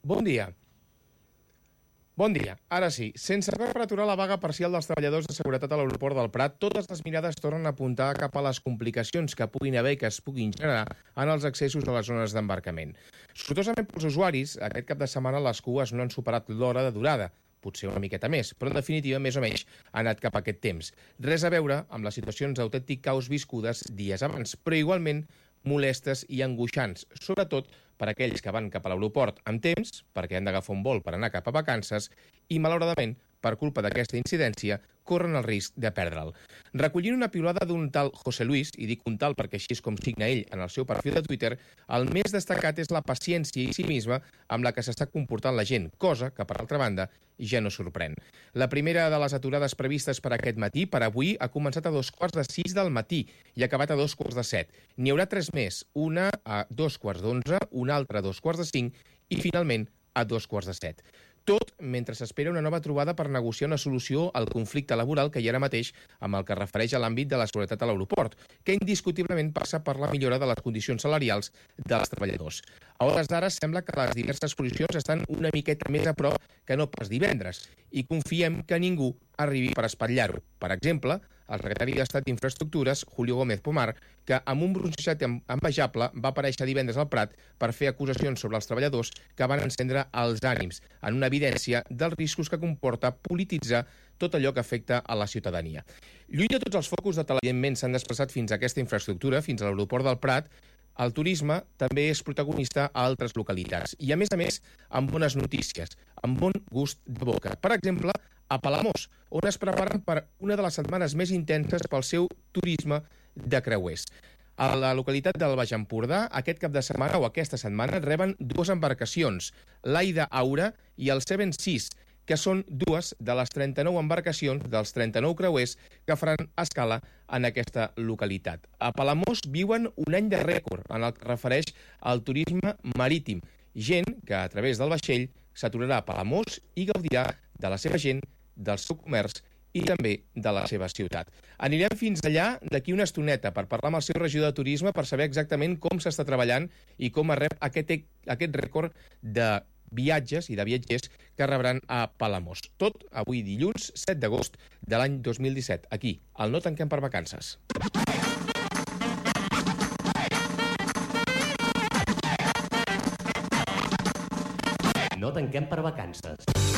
Bon dia. Bon dia. Ara sí, sense res per aturar la vaga parcial dels treballadors de seguretat a l'aeroport del Prat, totes les mirades tornen a apuntar cap a les complicacions que puguin haver i que es puguin generar en els accessos a les zones d'embarcament. Sortosament pels usuaris, aquest cap de setmana les cues no han superat l'hora de durada, potser una miqueta més, però en definitiva més o menys ha anat cap a aquest temps. Res a veure amb les situacions d'autèntic caos viscudes dies abans, però igualment molestes i angoixants, sobretot per a aquells que van cap a l'aeroport amb temps, perquè han d'agafar un vol per anar cap a vacances, i malauradament, per culpa d'aquesta incidència, corren el risc de perdre'l. Recollint una piulada d'un tal José Luis, i dic un tal perquè així és com signa ell en el seu perfil de Twitter, el més destacat és la paciència i cinisme amb la que s'està comportant la gent, cosa que, per altra banda, ja no sorprèn. La primera de les aturades previstes per aquest matí, per avui, ha començat a 5:45 del matí i ha acabat a 7:15. N'hi haurà 3 més, una a 11:45, una altra a 5:15 i, finalment, a 7:15. Tot mentre s'espera una nova trobada per negociar una solució al conflicte laboral que hi ha ara mateix amb el que refereix a l'àmbit de la seguretat a l'aeroport, que indiscutiblement passa per la millora de les condicions salarials dels treballadors. A hores d'ara sembla que les diverses posicions estan una miqueta més a prop que no pas divendres i confiem que ningú arribi per espatllar-ho. Per exemple, el secretari d'Estat d'Infraestructures, Julio Gómez Pomar, que amb un bronzejat envejable va aparèixer divendres al Prat per fer acusacions sobre els treballadors que van encendre els ànims, en una evidència dels riscos que comporta polititzar tot allò que afecta a la ciutadania. Lluny de tots els focus de televidentment s'han desplaçat fins a aquesta infraestructura, fins a l'aeroport del Prat, el turisme també és protagonista a altres localitats i, a més, amb bones notícies, amb bon gust de boca. Per exemple, a Palamós, on es preparen per una de les setmanes més intenses pel seu turisme de creuers. A la localitat del Baix Empordà, aquest cap de setmana o aquesta setmana reben 2 embarcacions, l'Aida Aura i el Seven Seas, que són 2 de les 39 embarcacions dels 39 creuers que faran escala en aquesta localitat. A Palamós viuen un any de rècord en el que refereix al turisme marítim. Gent que a través del vaixell s'aturarà a Palamós i gaudirà de la seva gent, del seu comerç i també de la seva ciutat. Anirem fins allà d'aquí una estoneta per parlar amb el seu regidor de turisme per saber exactament com s'està treballant i com es rep aquest rècord de viatges i de viatgers que rebran a Palamós. Tot avui dilluns 7 d'agost de l'any 2017, aquí, al No Tanquem per Vacances. No tanquem per vacances.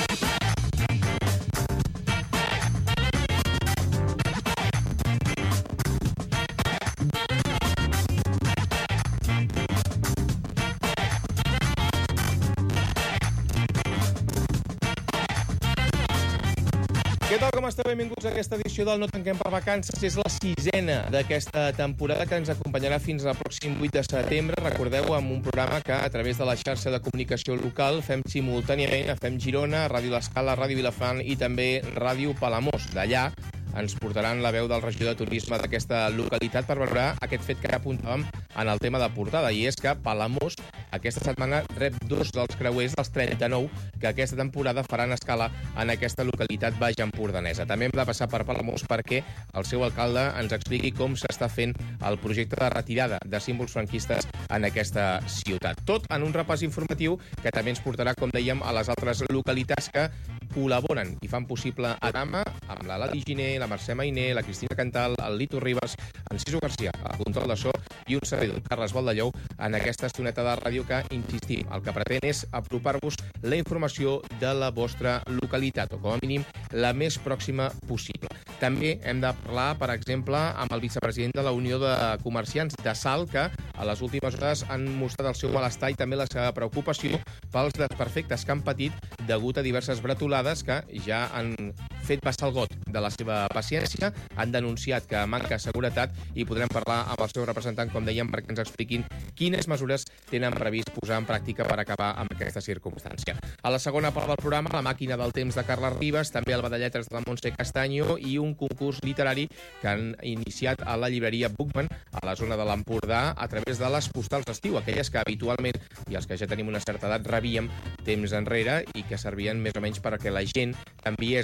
Què tal, com esteu? Benvinguts a aquesta edició del No Tanquem per Vacances. És la 6a d'aquesta temporada que ens acompanyarà fins al pròxim 8 de setembre. Recordeu, amb un programa que a través de la xarxa de comunicació local fem simultàniament a Fem Girona, Ràdio L'Escala, Ràdio Vilafant i també Ràdio Palamós. D'allà ens portaran la veu del regidor de turisme d'aquesta localitat per valorar aquest fet que ja apuntàvem en el tema de portada, i és que Palamós aquesta setmana rep 2 dels creuers dels 39 que aquesta temporada faran escala en aquesta localitat baix empordanesa. També hem de passar per Palamós perquè el seu alcalde ens expliqui com s'està fent el projecte de retirada de símbols franquistes en aquesta ciutat. Tot en un repàs informatiu que també ens portarà, com dèiem, a les altres localitats que col·laboren i fan possible a Dama, amb la Lali Giner, la Mercè Mainer, la Cristina Cantal, el Lito Ribas, en Ciso Garcia, el control de so, i un servidor, Carles Baldallou, en aquesta estoneta de ràdio que, insistim, el que pretén és apropar-vos la informació de la vostra localitat, o com a mínim la més pròxima possible. També hem de parlar, per exemple, amb el vicepresident de la Unió de Comerciants de Salt, que a les últimes hores han mostrat el seu malestar i també la seva preocupació pels desperfectes que han patit degut a diverses bretolades que ja han fet vessar el got de la seva paciència, han denunciat que manca seguretat i podrem parlar amb el seu representant, com dèiem, perquè ens expliquin quines mesures tenen previst posar en pràctica per acabar amb aquesta circumstància. A la segona part del programa, la màquina del temps de Carles Ribas, també el badalletres de la Montse Castanyo i un concurs literari que han iniciat a la llibreria Bookman a la zona de l'Empordà a través de les postals d'estiu, aquelles que habitualment, i els que ja tenim una certa edat, rebíem temps enrere i que servien més o menys perquè la gent enviés des dels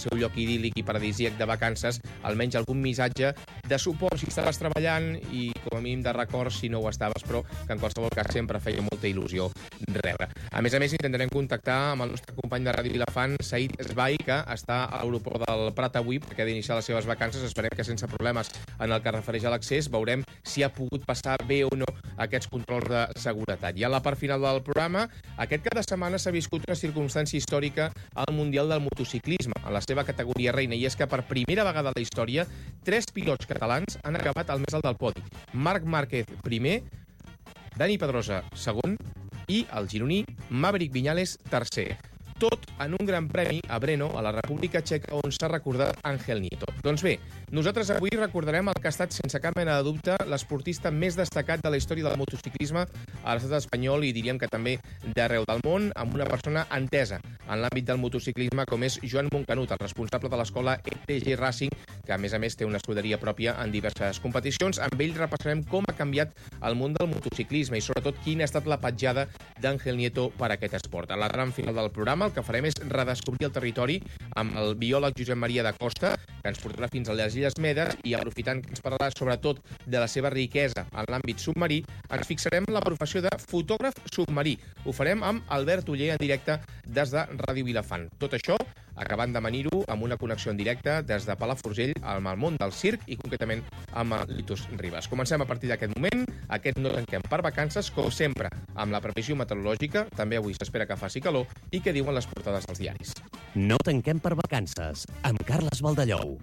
seu lloc idíl·lic i paradisíac de vacances, almenys algun missatge de suport si estaves treballant i com a mínim de record si no ho estaves, però que en qualsevol cas sempre feia molta il·lusió rebre. A més, intentarem contactar amb el nostre company de Ràdio Vilafant, Said Esbai, que està a l'aeroport del Prat avui perquè ha d'iniciar les seves vacances. Esperem que sense problemes en el que es refereix a l'accés. Veurem si ha pogut passar bé o no aquests controls de seguretat. I a la part final del programa, aquest cap de setmana s'ha viscut una circumstància històrica al Mundial del Motociclisme, en la seva categoria reina, i és que per primera vegada a la història 3 pilots catalans han acabat al més alt del podi. Marc Márquez, primer, Dani Pedrosa, segon, i el gironí Maverick Viñales, tercer. Tot en un gran premi a Brno, a la República Txeca, on s'ha recordat Ángel Nieto. Doncs bé, nosaltres avui recordarem el que ha estat, sense cap mena de dubte, l'esportista més destacat de la història del motociclisme a l'estat espanyol i diríem que també d'arreu del món, amb una persona entesa en l'àmbit del motociclisme com és Joan Moncanut, el responsable de l'escola ETG Racing, que a més té una escuderia pròpia en diverses competicions. Amb ell repassarem com ha canviat el món del motociclisme i sobretot quina ha estat la petjada d'Ángel Nieto per a aquest esport. A la tram final del programa el que farem és redescobrir el territori amb el biòleg Josep Maria da Costa, que ens portarà fins a les Illes Medes i aprofitant que ens parlarà sobretot de la seva riquesa en l'àmbit submarí, ens fixarem en la professió de fotògraf submarí. Ho farem amb Albert Oller en directe des de Ràdio Vilafant. Tot això acabant d'amanir-ho amb una connexió en directe des de Palafrugell amb el món del circ i concretament amb Litus Ribas. Comencem a partir d'aquest moment, aquest No tanquem per vacances, com sempre, amb la previsió meteorològica, també avui s'espera que faci calor i que diuen les portades dels diaris. No tanquem per vacances, amb Carles Baldellou.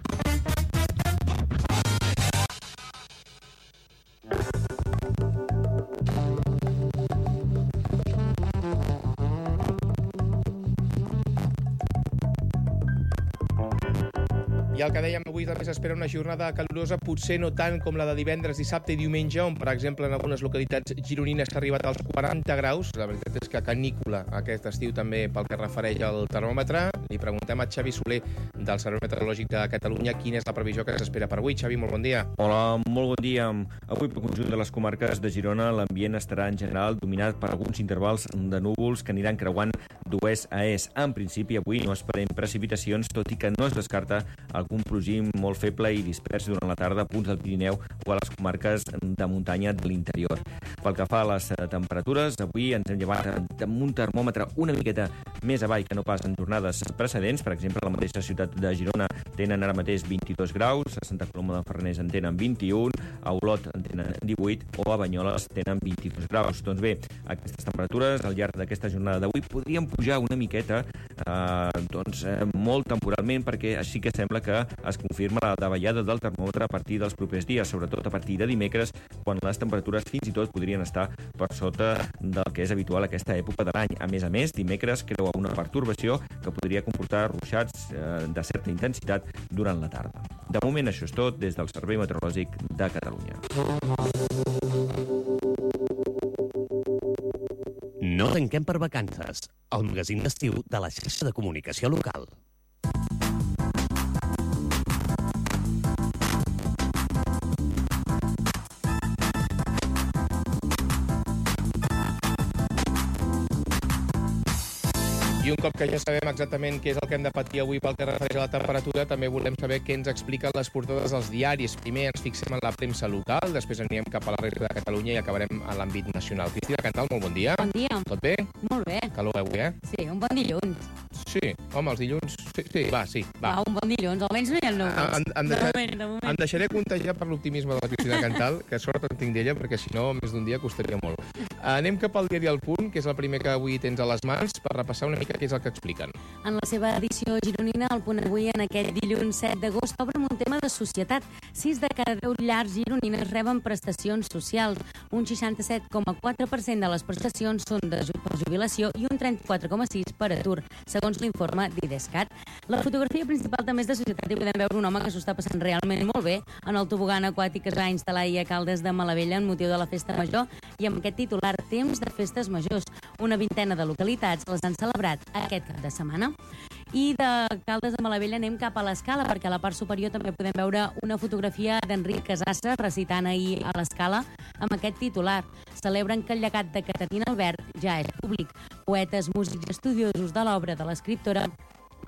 I el que dèiem, avui també s'espera una jornada calorosa, potser no tant com la de divendres, dissabte i diumenge, on, per exemple, en algunes localitats gironines s'ha arribat als 40 graus. La veritat és que canícula aquest estiu també pel que refereix al termòmetre. Li preguntem a Xavi Soler, del Servei Meteorològic de Catalunya, quina és la previsió que s'espera per avui. Xavi, molt bon dia. Hola, molt bon dia. Avui, pel conjunt de les comarques de Girona, l'ambient estarà en general dominat per alguns intervals de núvols que aniran creuant d'oest a est. En principi, avui no esperem precipitacions, tot i que no es descarta algun plogim molt feble i dispers durant la tarda a punts del Pirineu o a les comarques de muntanya de l'interior. Pel que fa a les temperatures, avui ens hem llevat amb un termòmetre una miqueta més avall que no pas en jornades precedents. Per exemple, a la mateixa ciutat de Girona tenen ara mateix 22 graus, a Santa Coloma de Farners en tenen 21, a Olot en tenen 18 o a Banyoles tenen 22 graus. Doncs bé, aquestes temperatures al llarg d'aquesta jornada d'avui podrien pujar una miqueta, molt temporalment, perquè així que sembla que es confirma la davallada del termòmetre a partir dels propers dies, sobretot a partir de dimecres, quan les temperatures fins i tot podrien estar per sota del que és habitual a aquesta època de l'any. A més, dimecres creua una pertorbació que podria comportar ruixats de certa intensitat durant la tarda. De moment, això és tot des del Servei Meteorològic de Catalunya. No tanquem per vacances, el magazín d'estiu de la xarxa de comunicació local. I un cop que ja sabem exactament què és el que hem de patir avui pel que refereix a la temperatura, també volem saber què ens expliquen les portades dels diaris. Primer ens fixem en la premsa local, després anirem cap a la resta de Catalunya i acabarem a l'àmbit nacional. Cristina Cantal, molt bon dia. Bon dia. Tot bé? Molt bé. Calor avui, eh? Sí, un bon dilluns. Sí, home, els dilluns... Sí, va. Un bon dilluns, almenys no hi ha núvols. Em deixaré contagiar per l'optimisme de la Cristina Cantal, que sort en tinc d'ella, perquè si no, més d'un dia costaria molt. Anem cap al diari El Punt, que és el primer que avui tens a les mans, per repassar una mica què és el que expliquen. En la seva edició gironina, El Punt avui, en aquest dilluns 7 d'agost, obre un tema de societat. 6 de cada 10 llars gironines reben prestacions socials. Un 67,4% de les prestacions són per jubilació i un 34,6% per atur, segons l'informe d'IDESCAT. La fotografia principal també és de societat i podem veure un home que s'ho està passant realment molt bé en el tobogan aquàtic que es va instal·lar ahir a Caldes de Malavella en motiu de la festa major i amb aquest titular, Temps de festes majors. Una vintena de localitats les han celebrat aquest cap de setmana. I de Caldes de Malavella anem cap a l'Escala, perquè a la part superior també podem veure una fotografia d'Enric Casassa recitant ahir a l'Escala amb aquest titular. Celebren que el llegat de Caterina Albert ja és públic. Poetes, músics i estudiosos de l'obra de l'escriptora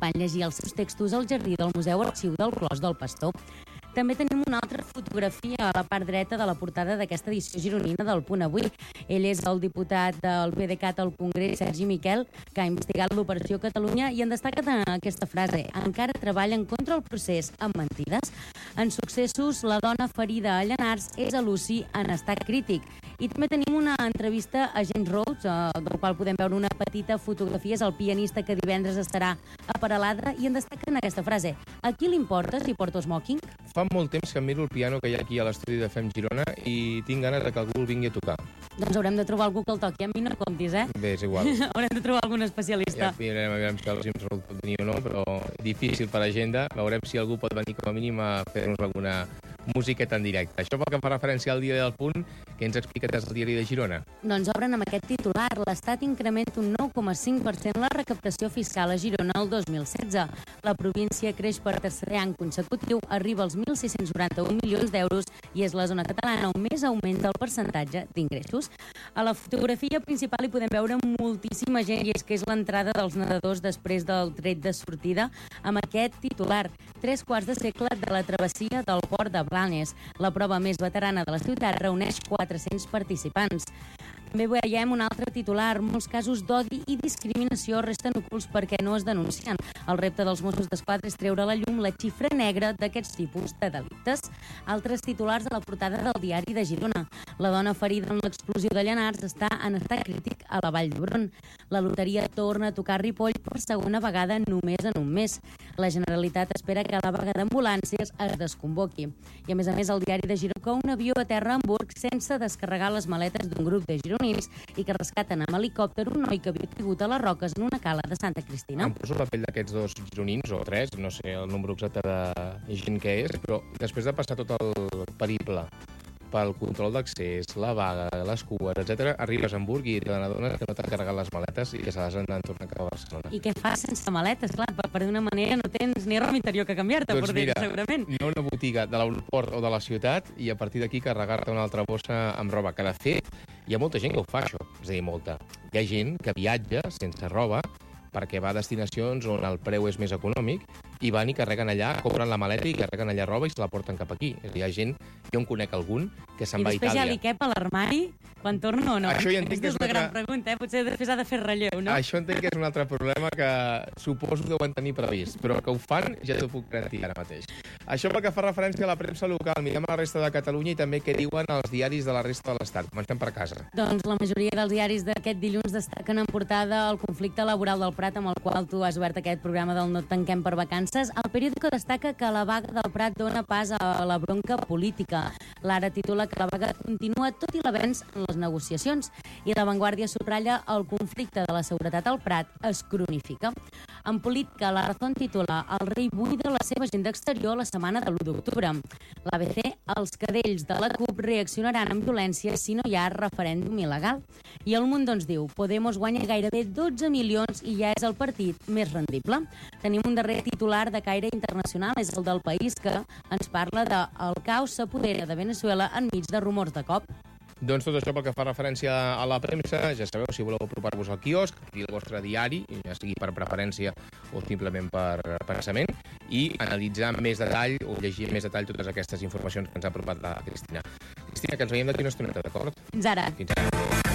van llegir els seus textos al jardí del Museu Arxiu del Clos del Pastor. També tenim una altra fotografia a la part dreta de la portada d'aquesta edició gironina del Punt Avui. Ell és el diputat del PDeCAT al Congrés, Sergi Miquel, que ha investigat l'Operació Catalunya i en destaca aquesta frase: encara treballen contra el procés amb mentides. En successos, la dona ferida a Llanars és a Lucy en estat crític. I també tenim una entrevista a James Rhodes, del qual podem veure una petita fotografia. És el pianista que divendres estarà a Peralada i en destaquen aquesta frase: a qui li importa si porto smoking? Fa molt temps que miro el piano que hi ha aquí a l'estudi de FEM Girona i tinc ganes de que algú el vingui a tocar. Doncs haurem de trobar algú que el toqui. A mi no comptis, eh? Bé, és igual. Haurem de trobar algun especialista. Ja veurem si el James Rhodes pot venir o no, però difícil per agenda. Veurem si algú pot venir com a mínim a fer-nos alguna musiqueta en directe. Això pel que fa referència al Diari del Punt, que ens explica des del Diari de Girona. Doncs obren amb aquest titular: l'Estat incrementa un 9,5% la recaptació fiscal a Girona el 2016. La província creix per tercer any consecutiu, arriba als 1.691 milions d'euros i és la zona catalana on més augmenta el percentatge d'ingressos. A la fotografia principal hi podem veure moltíssima gent, i és que és l'entrada dels nedadors després del tret de sortida amb aquest titular: 3 quarts de segle de la travessia del port de Blanes. La prova més veterana de la ciutat reuneix 400 participants. També veiem un altre titular: molts casos d'odi i discriminació resten ocults perquè no es denuncien. El repte dels Mossos d'Esquadra és treure a la llum la xifra negra d'aquests tipus de delictes. Altres titulars de la portada del Diari de Girona: la dona ferida en l'explosió de Llanars està en estat crític a la Vall d'Hebron. La loteria torna a tocar Ripoll per segona vegada només en un mes. La Generalitat espera que la vaga d'ambulàncies es desconvoqui. I a més, el Diari de Girona, que un avió aterra a Hamburg sense descarregar les maletes d'un grup de gironins i que rescaten amb helicòpter un noi que havia caigut a les roques en una cala de Santa Cristina. Em poso la pell d'aquests 2 gironins, o 3, no sé el número exacte de gent que és, però després de passar tot el periple pel control d'accés, la vaga, les cues, etc., arribes a Hamburg i te n'adones que no t'han carregat les maletes i que se les han tornat cap a Barcelona. I què fas sense maletes? Clar, per d'una manera no tens ni roba interior que canviar-te, Doncs per dir, mira, segurament. no una botiga de l'aeroport o de la ciutat i a partir d'aquí carregar-te una altra bossa amb roba, que de fet hi ha molta gent que ho fa, això. És a dir, molta. Hi ha gent que viatja sense roba perquè va a destinacions on el preu és més econòmic i van i carreguen allà, compren la maleta i carreguen allà roba i se la porten cap aquí. És a dir, hi ha gent, jo en conec algun, que se'n va a I després Itàlia. ja li cap a l'armari quan torna o no? Això ja entenc que és una una gran altra- pregunta, Potser després ha de fer relleu, no? Això entenc que és un altre problema que suposo que deuen tenir previst, però que ho fan ja t'ho puc garantir ara mateix. Això pel que fa referència a la premsa local. Mirem a la resta de Catalunya i també què diuen els diaris de la resta de l'Estat. Comencem per casa. Doncs la majoria dels diaris d'aquest dilluns destaquen en portada el conflicte laboral del Prat, amb el qual tu has obert aquest programa del No tanquem per vacances. El periòdico destaca que la vaga del Prat dona pas a la bronca política. L'Ara titula que la vaga continua tot i l'avenç en les negociacions. I La Vanguardia subratlla el conflicte de la seguretat al Prat es cronifica. En política, La Razón titula: el rei buida la seva agenda exterior la setmana de l'1 d'octubre. L'ABC: els cadells de la CUP reaccionaran amb violència si no hi ha referèndum il·legal. I El Mundo ens diu: Podemos guanya gairebé 12 milions i ja és el partit més rendible. Tenim un darrer titular de caire internacional, és el del País, que ens parla de el caos s'apodera de Venezuela enmig de rumors de cop. Doncs tot això pel que fa referència a la premsa. Ja sabeu, si voleu apropar-vos al quiosc, adquirir el vostre diari, ja sigui per preferència o simplement per pensament, i analitzar amb més detall o llegir amb més detall totes aquestes informacions que ens ha apropat la Cristina. Cristina, que ens veiem d'aquí una estoneta, d'acord? Fins ara. Fins ara.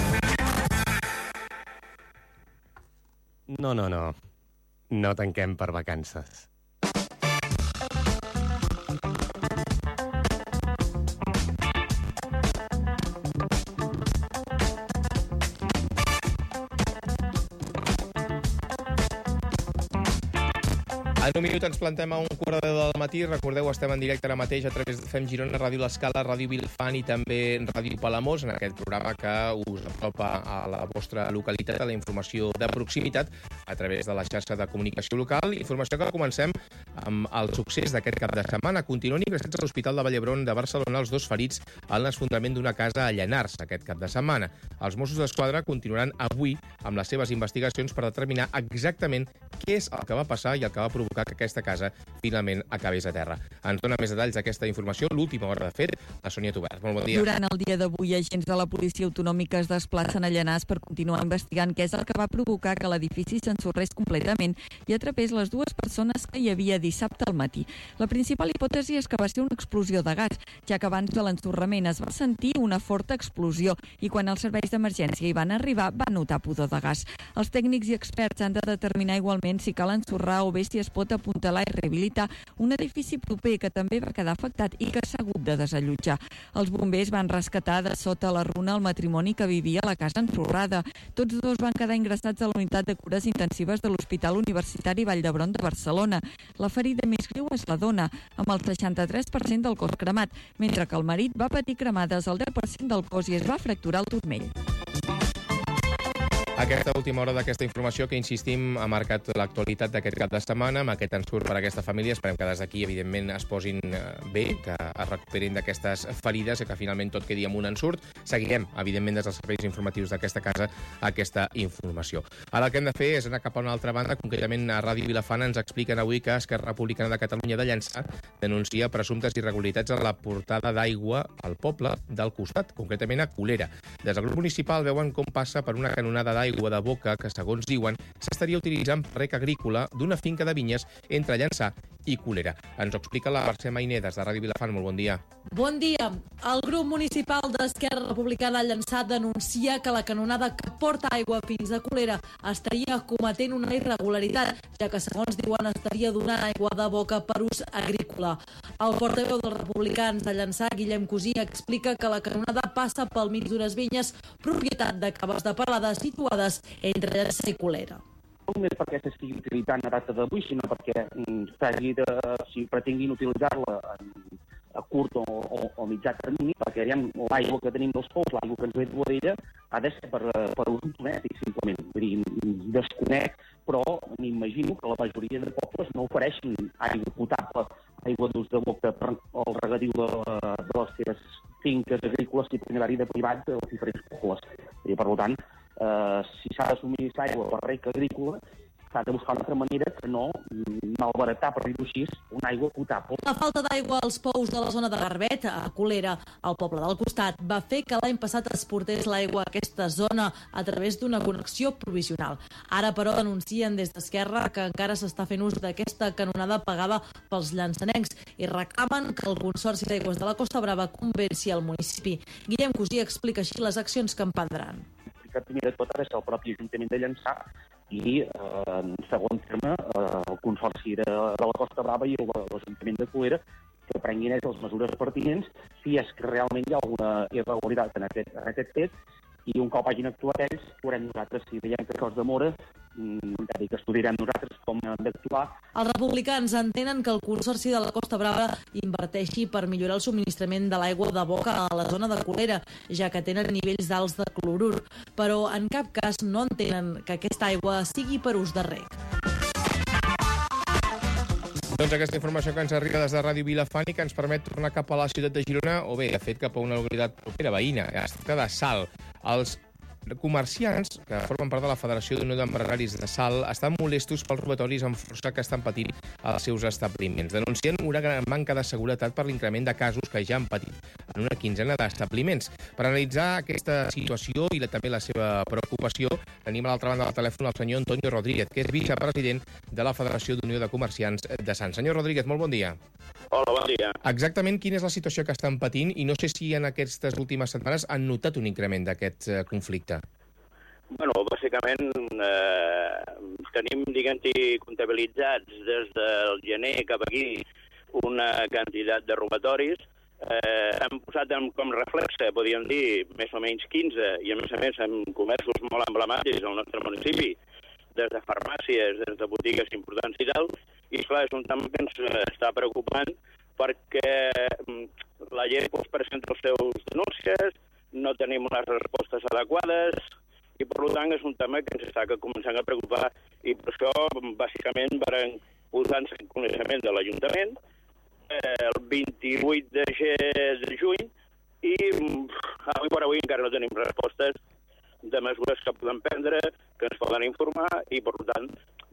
No. No tanquem per vacances. En un minut ens plantem a un quart de 10 del matí. Recordeu, estem en directe ara mateix a través de FEM Girona, Ràdio L'Escala, Ràdio Vilafant i també Ràdio Palamós, en aquest programa que us apropa a la vostra localitat, a la informació de proximitat a través de la xarxa de comunicació local. Informació que comencem amb el succés d'aquest cap de setmana. Continuen ingressats a l'Hospital de Vall d'Hebron de Barcelona els 2 ferits en l'esfondrament d'una casa a Llanars aquest cap de setmana. Els Mossos d'Esquadra continuaran avui amb les seves investigacions per determinar exactament què és el que va passar i el que va provocar provocar que aquesta casa finalment acabés a terra. Ens dona més detalls d'aquesta informació, l'última hora de fet, la Sònia Tobert. Molt bon dia. Durant el dia d'avui, agents de la policia autonòmica es desplacen a Llanars per continuar investigant què és el que va provocar que l'edifici s'ensorrés completament i atrapés les dues persones que hi havia dissabte al matí. La principal hipòtesi és que va ser una explosió de gas, ja que abans de l'ensorrament es va sentir una forta explosió i quan els serveis d'emergència hi van arribar va notar pudor de gas. Els tècnics i experts han de determinar igualment si cal ensorrar o bé si es pot apuntalar i rehabilitar un edifici proper que també va quedar afectat i que s'ha hagut de desallotjar. Els bombers van rescatar de sota la runa el matrimoni que vivia a la casa ensorrada. Tots dos van quedar ingressats a la unitat de cures intensives de l'Hospital Universitari Vall d'Hebron de Barcelona. La ferida més greu és la dona, amb el 63% del cos cremat, mentre que el marit va patir cremades al 10% del cos i es va fracturar el turmell. Aquesta última hora d'aquesta informació que, insistim, ha marcat l'actualitat d'aquest cap de setmana amb aquest ensurt per a aquesta família. Esperem que des d'aquí, evidentment, es posin bé, que es recuperin d'aquestes ferides i que finalment tot quedi amb un ensurt. Seguirem, evidentment, des dels serveis informatius d'aquesta casa aquesta informació. Ara el que hem de fer és anar cap a una altra banda. Concretament, a Ràdio Vilafant ens expliquen avui que Esquerra Republicana de Catalunya de Llançà denuncia presumptes irregularitats a la portada d'aigua al poble del costat, concretament a Colera. Des del grup municipal veuen com passa per una canonada d'aigua de boca que, segons diuen, s'estaria utilitzant per rec agrícola d'una finca de vinyes entre Llançà i Colera. Ens ho explica la Mercè Mainer des de Ràdio Vilafant. Molt bon dia. Bon dia. El grup municipal d'Esquerra Republicana de Llançà denuncia que la canonada que porta aigua fins a Colera estaria cometent una irregularitat, ja que, segons diuen, estaria donant aigua de boca per ús agrícola. El portaveu dels republicans de Llançà, Guillem Cosí, explica que la canonada passa pel mig d'unes vinyes propietat de Caves de Parada situades entre Llançà i Colera. No només perquè s'estigui utilitzant a data d'avui, sinó perquè si pretenguin utilitzar-la a curt o mitjà termini, perquè l'aigua que tenim dels pous, l'aigua que ens ve de Boadella, ha de ser per ús domèstic, simplement. Vull dir, desconec, però m'imagino que la majoria de pobles no ofereixen aigua potable, aigua d'ús de boca per al regadiu de les seves finques agrícoles i itinerari de privats dels diferents pobles. I, per tant, si s'ha de subministrar aigua per rec agrícola, s'ha de buscar una altra manera que no malbaratar, per dir-ho així, una aigua potable. La falta d'aigua als pous de la zona de Garbet, a Colera, al poble del costat, va fer que l'any passat es portés l'aigua a aquesta zona a través d'una connexió provisional. Ara, però, denuncien des d'Esquerra que encara s'està fent ús d'aquesta canonada pagada pels llançanencs i reclamen que el Consorci d'Aigües de la Costa Brava convenci el municipi. Guillem Cosí explica així les accions que emprendran. Primer de tot ha de ser el propi Ajuntament de Llançà i, en segon terme, el Consorci de la Costa Brava i l'Ajuntament de Colera que prenguin les mesures pertinents si és que realment hi ha alguna irregularitat en aquest fet, i un cop hagin actuat ells, veurem nosaltres si veiem que això es demora, que estudiarem nosaltres com hem d'actuar. Els republicans entenen que el Consorci de la Costa Brava inverteixi per millorar el subministrament de l'aigua de boca a la zona de Colera, ja que tenen nivells d'alts de clorur, però en cap cas no entenen que aquesta aigua sigui per ús de rec. Doncs aquesta informació que ens arriba des de Ràdio Vilafant i que ens permet tornar cap a la ciutat de Girona, o bé, de fet, cap a una localitat propera veïna. Es tracta de Salt. Els comerciants que formen part de la Federació d'Unió d'Empresaris de Salt estan molestos pels robatoris amb força que estan patint als seus establiments. Denuncien una gran manca de seguretat per l'increment de casos que ja han patit en una quinzena d'establiments. Per analitzar aquesta situació i també la seva preocupació, tenim a l'altra banda del telèfon el senyor Antonio Rodríguez, que és vicepresident de la Federació d'Unió de Comerciants de Sant. Senyor Rodríguez, molt bon dia. Hola, bon dia. Exactament quina és la situació que estan patint i no sé si en aquestes últimes setmanes han notat un increment d'aquest conflicte. Bueno, bàsicament tenim, diguem-ne, comptabilitzats des del gener cap aquí una quantitat de robatoris. Hem posat com reflexe, podríem dir, més o menys 15, i a més amb comerços molt emblemàtics al nostre municipi, des de farmàcies, des de botigues importants i tal, i clar, és un tema que ens està preocupant perquè la gent presenta les seves denúncies, no tenim les respostes adequades, i per tant és un tema que ens està començant a preocupar, i per això bàsicament varen posar-nos en coneixement de l'Ajuntament el 28 de juny, i avui per avui encara no tenim respostes de mesures que podem prendre, que ens poden informar, i per tant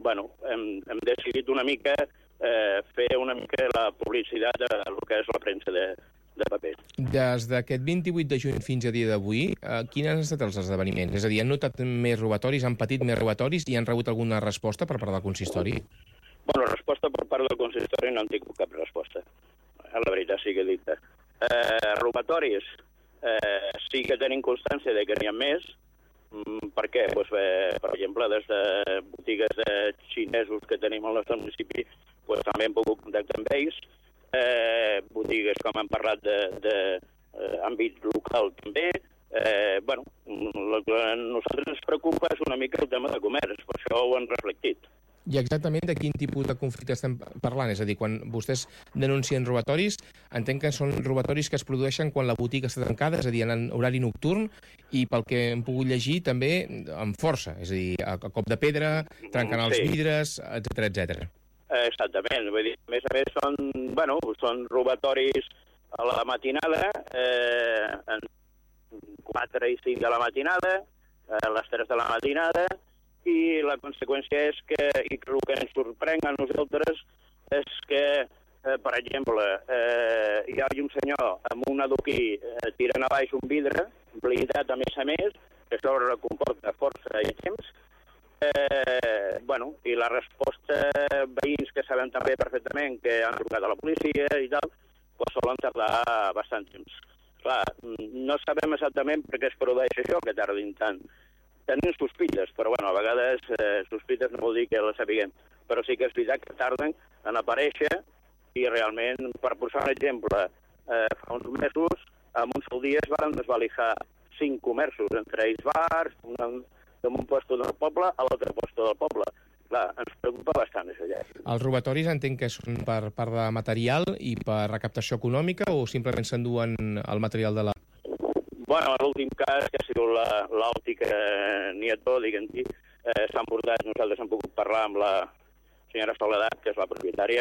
hem decidit una mica fer una mica la publicitat del que és la premsa de paper. Des d'aquest 28 de juny fins a dia d'avui, quins han estat els esdeveniments? És a dir, han notat més robatoris, han patit més robatoris i han rebut alguna resposta per part del consistori? Bueno, resposta per part del consistori no han tingut cap resposta. La veritat sigui dita. Robatoris, sí que tenim constància de que n'hi ha més. Per què? Pues, per exemple, des de botigues de xinesos que tenim al nostre municipi, pues, també hem pogut contactar amb ells. Botigues, com hem parlat, d'àmbit local també. El que a nosaltres ens preocupa és una mica el tema de comerç, per això ho han reflectit. I exactament de quin tipus de conflicte estem parlant? És a dir, quan vostès denuncien robatoris, entenc que són robatoris que es produeixen quan la botiga està tancada, és a dir, en horari nocturn, i pel que hem pogut llegir també amb força, és a dir, a cop de pedra, trencant els vidres, etc. Exactament, vull dir, a més són robatoris a la matinada, en 4 i 5 de la matinada, a les 3 de la matinada, i la conseqüència és que, i el que ens sorprèn a nosaltres és que, per exemple, hi ha un senyor amb un adoquí tirant a baix un vidre, blindat a més, que això comporta força i temps, i la resposta, veïns que sabem també perfectament que han trucat a la policia i tal, doncs solen tardar bastant temps. Clar, no sabem exactament per què es produeix això, que tardin tant. Tenim sospites, però a vegades sospites no vol dir que les sapiguem. Però sí que és veritat que tarden en aparèixer i realment, per posar un exemple, fa uns mesos, en un sol dia es van desvalijar 5 comerços, entre ells bars, d'un lloc del poble a l'altre lloc del poble. Clar, ens preocupa bastant això ja. Els robatoris entenc que són per part de material i per recaptació econòmica o simplement s'enduen el material de la... L'últim cas, que ha sigut l'òptica Nieto, diguem-hi, s'han portat, nosaltres hem pogut parlar amb la senyora Soledat, que és la propietària,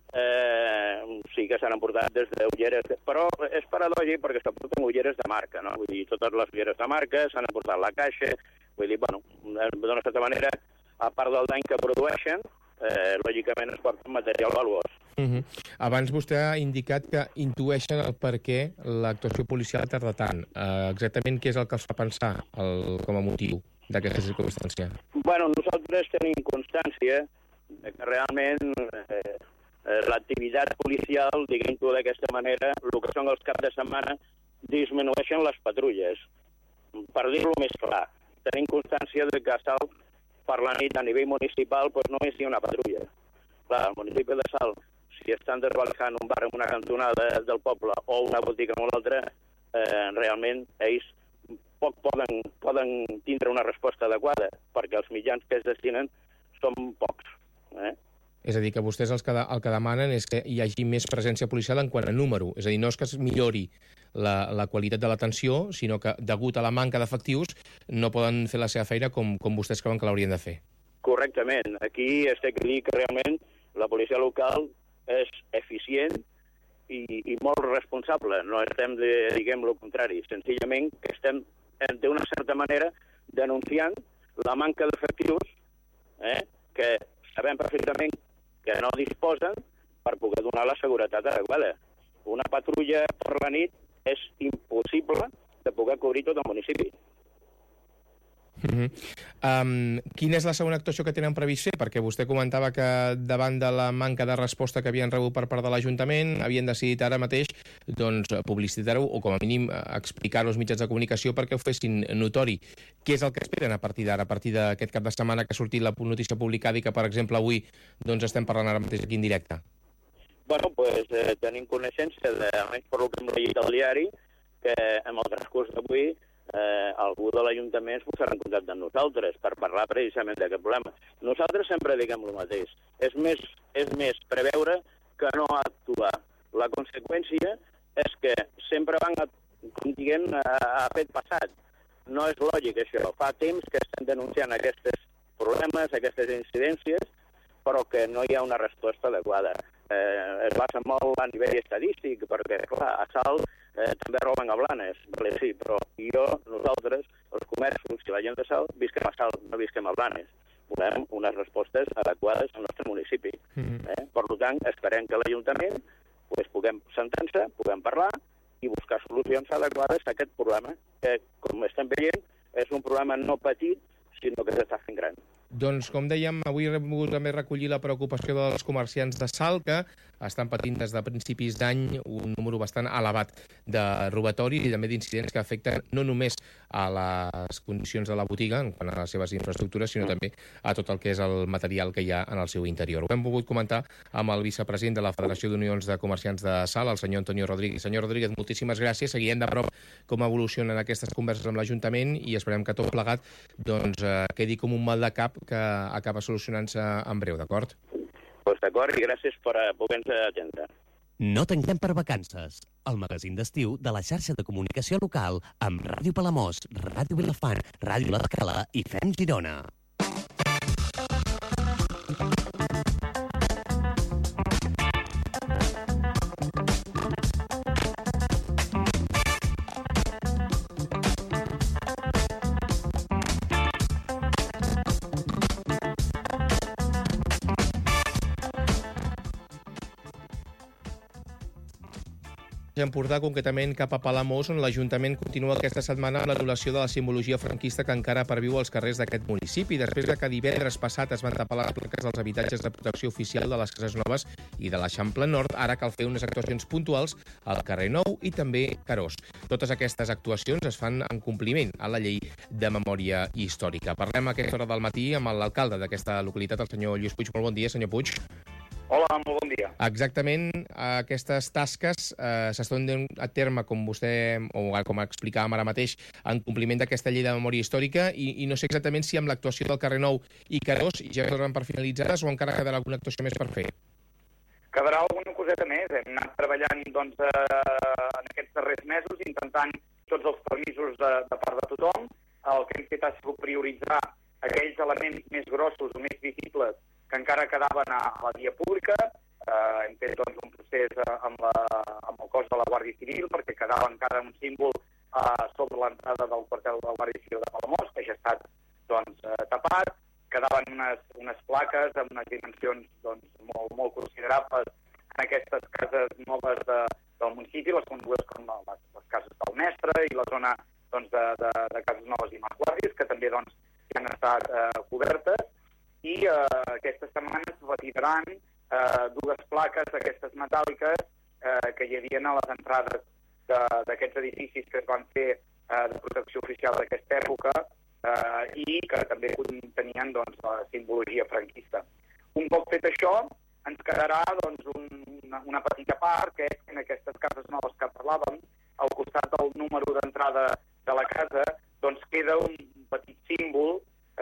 sí que s'han portat des d'ulleres, però és paradògic perquè s'aporten ulleres de marca, no? Vull dir, totes les ulleres de marca s'han portat la caixa, vull dir, d'una certa manera, a part del dany que produeixen, lògicament es porta material valuós. Abans vostè ha indicat que intueixen el per què l'actuació policial tarda tant. Exactament què és el que els fa pensar com a motiu d'aquesta circumstància? Nosaltres tenim constància que realment l'activitat policial, diguem-ho d'aquesta manera, el que són els caps de setmana, disminueixen les patrulles. Per dir-ho més clar, tenim constància de que a Salt, per la nit a nivell municipal, només hi ha una patrulla. Clar, al municipi de Salt, si estan desvalijant un bar en una cantonada del poble o una botiga en una altra, realment ells poc poden tindre una resposta adequada, perquè els mitjans que es destinen són pocs. És a dir, que vostès el que demanen és que hi hagi més presència policial en quant a número. És a dir, no és que es millori la qualitat de l'atenció, sinó que, degut a la manca d'efectius, no poden fer la seva feina com vostès creuen que l'haurien de fer. Correctament. Aquí es té que dir que realment la policia local és eficient i molt responsable. No estem, diguem, el contrari. Senzillament que estem, d'una certa manera, denunciant la manca d'efectius que sabem perfectament que no disposen per poder donar la seguretat adequada. Una patrulla per la nit és impossible de poder cobrir tot el municipi. Quina és la segona actuació que tenen previst fer? Perquè vostè comentava que davant de la manca de resposta que havien rebut per part de l'Ajuntament havien decidit ara mateix publicitar-ho o com a mínim explicar-ho als mitjans de comunicació perquè ho fessin notori. Què és el que esperen a partir d'ara, a partir d'aquest cap de setmana que ha sortit la notícia publicada i que, per exemple, avui estem parlant ara mateix aquí en directe? Tenim coneixença, almenys per lo que hem llegit al diari, que en el transcurs d'avui algú de l'Ajuntament es posarà en contacte amb nosaltres per parlar precisament d'aquest problema. Nosaltres sempre diguem el mateix. És més preveure que no actuar. La conseqüència és que sempre van a fet passat. No és lògic això. Fa temps que estem denunciant aquests problemes, aquestes incidències, però que no hi ha una resposta adequada. Es basa molt a nivell estadístic, perquè, clar, a Salt també roben a Blanes, sí, però nosaltres, els comerços i la gent de Salt, visquem a Salt, no visquem a Blanes. donem unes respostes adequades al nostre municipi. Per tant, esperem que l'Ajuntament puguem sentar-se, puguem parlar i buscar solucions adequades a aquest problema, que, com estem veient, és un problema no petit, sinó que s'està fent gran. Doncs, com dèiem, avui hem volgut també recollir la preocupació dels comerciants de Salt, que estan patint des de principis d'any un número bastant elevat de robatoris i també d'incidents que afecten no només a les condicions de la botiga, en quant a les seves infraestructures, sinó també a tot el que és el material que hi ha en el seu interior. Ho hem volgut comentar amb el vicepresident de la Federació d'Unions de Comerciants de Salt, el senyor Antonio Rodríguez. Senyor Rodríguez, moltíssimes gràcies. Seguirem de prop com evolucionen aquestes converses amb l'Ajuntament i esperem que tot plegat quedi com un mal de cap que acaba solucionant-se en breu, d'acord? Doncs d'acord, i gràcies per poder-nos atendre. No tanquem per vacances. El magazín d'estiu de la xarxa de comunicació local amb Ràdio Palamós, Ràdio Vilafant, Ràdio l'Escala i Fem Girona. Empordà, concretament cap a Palamós, on l'Ajuntament continua aquesta setmana amb l'anul·lació de la simbologia franquista que encara perviu als carrers d'aquest municipi, després de que divendres passat es van tapar les plaques dels habitatges de protecció oficial de les Cases Noves i de l'Eixample Nord. Ara cal fer unes actuacions puntuals al carrer Nou i també Carós. Totes aquestes actuacions es fan en compliment a la llei de memòria històrica. Parlem a aquesta hora del matí amb l'alcalde d'aquesta localitat, el senyor Lluís Puig. Molt bon dia, senyor Puig. Hola, molt bon dia. Exactament, aquestes tasques s'estan donant a terme, com vostè, o com explicàvem ara mateix, en compliment d'aquesta llei de memòria històrica, i no sé exactament si amb l'actuació del carrer Nou i Carós ja quedaran per finalitzades o encara quedarà alguna actuació més per fer. Quedarà alguna coseta més. Hem anat treballant en aquests darrers mesos, intentant tots els permisos de part de tothom. El que hem fet ha sigut prioritzar aquells elements més grossos o més visibles que encara quedaven a la via pública. Hem fet un procés amb el cos de la Guàrdia Civil perquè quedava encara un símbol sobre l'entrada del quartel de la Guàrdia Civil de Palamós, que ja ha estat tapat. Quedaven unes plaques amb unes dimensions molt considerables en aquestes cases noves del municipi, les conegudes com les cases del mestre i la zona de cases noves i Mas Guàrdies, que també ja han estat cobertes. I aquesta setmana es retiraran dues plaques d'aquestes metàl·liques que hi havia a les entrades d'aquests edificis que es van fer de protecció oficial d'aquesta època i que també contenien la simbologia franquista. Un cop fet això, ens quedarà una petita part, que és en aquestes cases noves que parlàvem, al costat del número d'entrada de la casa, queda un petit símbol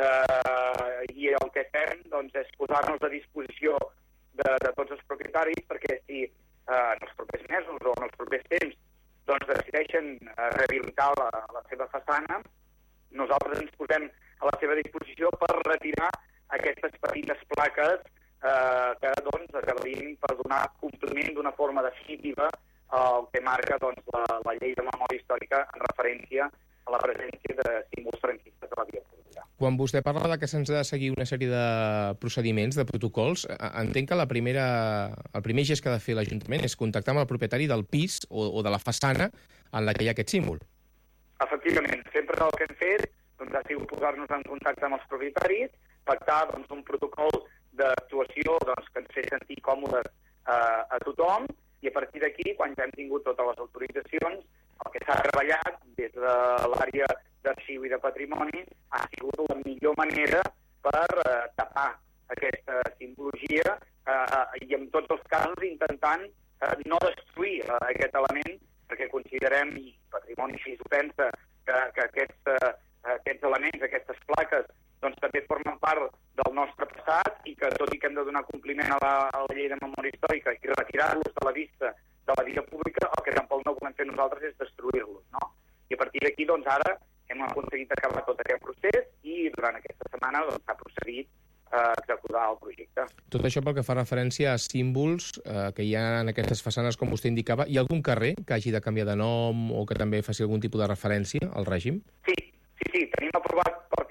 i el que fem és posar-nos a disposició de tots els propietaris perquè si en els propers mesos o en els propers temps decideixen rehabilitar la seva façana, nosaltres ens posem a la seva disposició per retirar aquestes petites plaques que acabaríem per donar compliment d'una forma definitiva al que marca la llei de memòria històrica en referència a la presència de símbols franquistes a la via pública. Quan vostè parla que se'ns ha de seguir una sèrie de procediments, de protocols, entenc que el primer gest que ha de fer l'Ajuntament és contactar amb el propietari del pis o de la façana en la que hi ha aquest símbol. Efectivament, sempre el que hem fet ha sigut posar-nos en contacte amb els propietaris, pactar un protocol d'actuació que ens fes sentir còmodes a tothom i a partir d'aquí, quan ja hem tingut totes les autoritzacions, el que s'ha treballat des de l'àrea d'arxiu i de patrimoni ha sigut la millor manera per tapar aquesta simbologia i en tots els casos intentant no destruir aquest element perquè considerem, i Patrimoni així ho pensa, que aquests elements, aquestes plaques, també formen part del nostre passat i que tot i que hem de donar compliment a la llei de memòria històrica i retirar-los de la vista de la via pública, el que tampoc no volem fer nosaltres és destruir-los, no? I a partir d'aquí, ara hem aconseguit acabar tot aquest procés i durant aquesta setmana s'ha procedit a executar el projecte. Tot això pel que fa referència a símbols que hi ha en aquestes façanes, com vostè indicava. Hi ha algun carrer que hagi de canviar de nom o que també faci algun tipus de referència al règim? Sí. Tenim aprovat per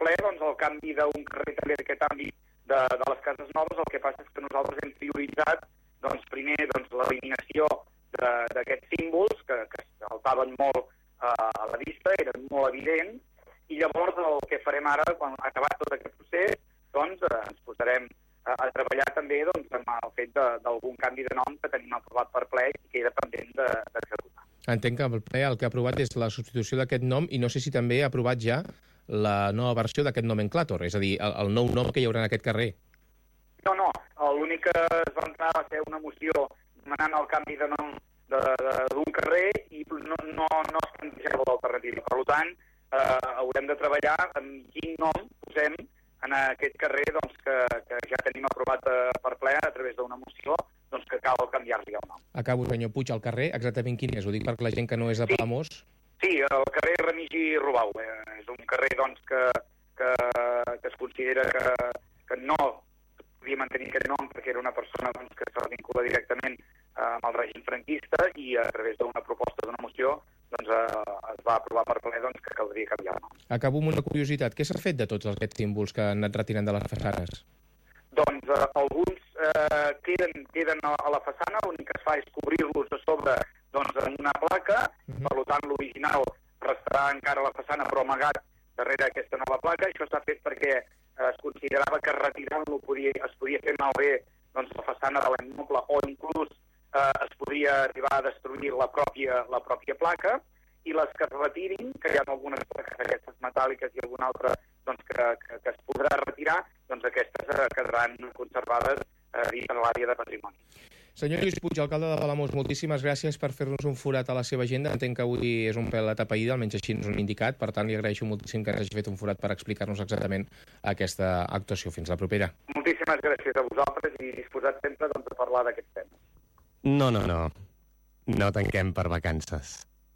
ple, doncs el canvi d'un carrer també d'aquest àmbit de les cases noves, el que passa és que nosaltres hem prioritzat doncs, primer l'eliminació d'aquests símbols que saltaven molt a la vista, eren molt evidents, i llavors el que farem ara, quan ha acabat tot aquest procés, doncs ens posarem a treballar també amb el fet d'algun canvi de nom que tenim aprovat per ple i queda pendent d'executar. Entenc que el ple el que ha aprovat és la substitució d'aquest nom i no sé si també ha aprovat ja la nova versió d'aquest nomenclàtor, és a dir, el nou nom que hi haurà en aquest carrer. No, l'únic que es va entrar va ser una moció demanant el canvi de nom d'un carrer i no es plantejava l'alternativa. Per tant, haurem de treballar amb quin nom posem en aquest carrer que ja tenim aprovat per ple a través d'una moció que cal canviar-li el nom. Acabo, senyor Puig, el carrer, exactament quin és? Ho dic perquè la gent que no és de Palamós... Sí, el carrer Remigi Rubau. És un carrer que es considera que no podia mantenir aquest nom perquè era una persona que se vincula directament amb el règim franquista i a través d'una proposta d'una moció es va aprovar per ple que caldria canviar el nom. Acabo amb una curiositat. Què s'ha fet de tots aquests símbols que han anat retirant de les façanes? Doncs alguns queden a la façana, l'únic que es fa és cobrir-los a sobre en una placa, per tant l'original restarà encara a la façana però amagat darrere aquesta nova placa. Això s'ha fet perquè es considerava que retirant-lo es podia fer malbé la façana de l'immoble o inclús es podria arribar a destruir la pròpia placa, i les que es retirin, que hi ha algunes plaques aquestes metàl·liques i alguna altra que es podrà retirar, aquestes quedaran conservades dins de l'àrea de patrimoni. Senyor Lluís Puig, alcalde de Palamós, moltíssimes gràcies per fer-nos un forat a la seva agenda. Entenc que avui és un pèl atapeïda, almenys així ens ho han indicat. Per tant, li agraeixo moltíssim que ens hagi fet un forat per explicar-nos exactament aquesta actuació. Fins la propera. Moltíssimes gràcies a vosaltres i disposat sempre a parlar d'aquests temes. No. No tanquem per vacances.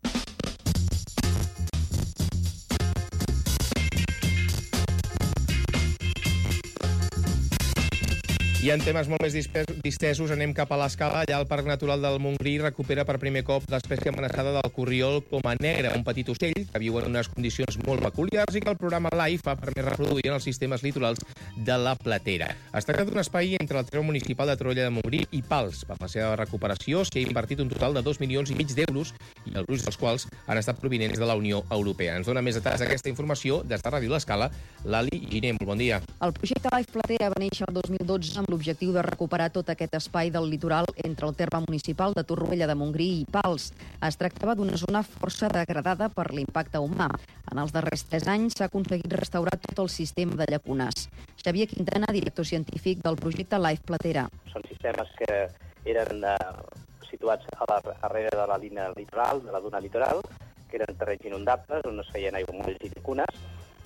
I en temes molt més distesos anem cap a l'Escala. Allà el Parc Natural del Montgrí recupera per primer cop l'espècie amenaçada del corriol coma negre, un petit ocell que viu en unes condicions molt peculiars i que el programa LIFE ha permès reproduir en els sistemes litorals de la Platera. Es tracta d'un espai entre el terme municipal de Torroella de Montgrí i Pals. Per la seva recuperació s'hi ha invertit un total de 2,5 milions d'euros i el gruix dels quals han estat provinents de la Unió Europea. Ens dona més detalls d'aquesta informació des de Ràdio l'Escala, Lali Giner. Molt bon dia. El projecte LIFE Platera va néixer el 2012 amb l'objectiu de recuperar tot aquest espai del litoral entre el terme municipal de Torroella de Montgrí i Pals. Es tractava d'una zona força degradada per l'impacte humà. En els darrers 3 anys s'ha aconseguit restaurar tot el sistema de llacunes. Xavier Quintana, director científic del projecte LIFE Platera. Són sistemes que eren situats darrere de la línia litoral, de la duna litoral, que eren terrenys inundables, on es feien aiguamolls i llacunes,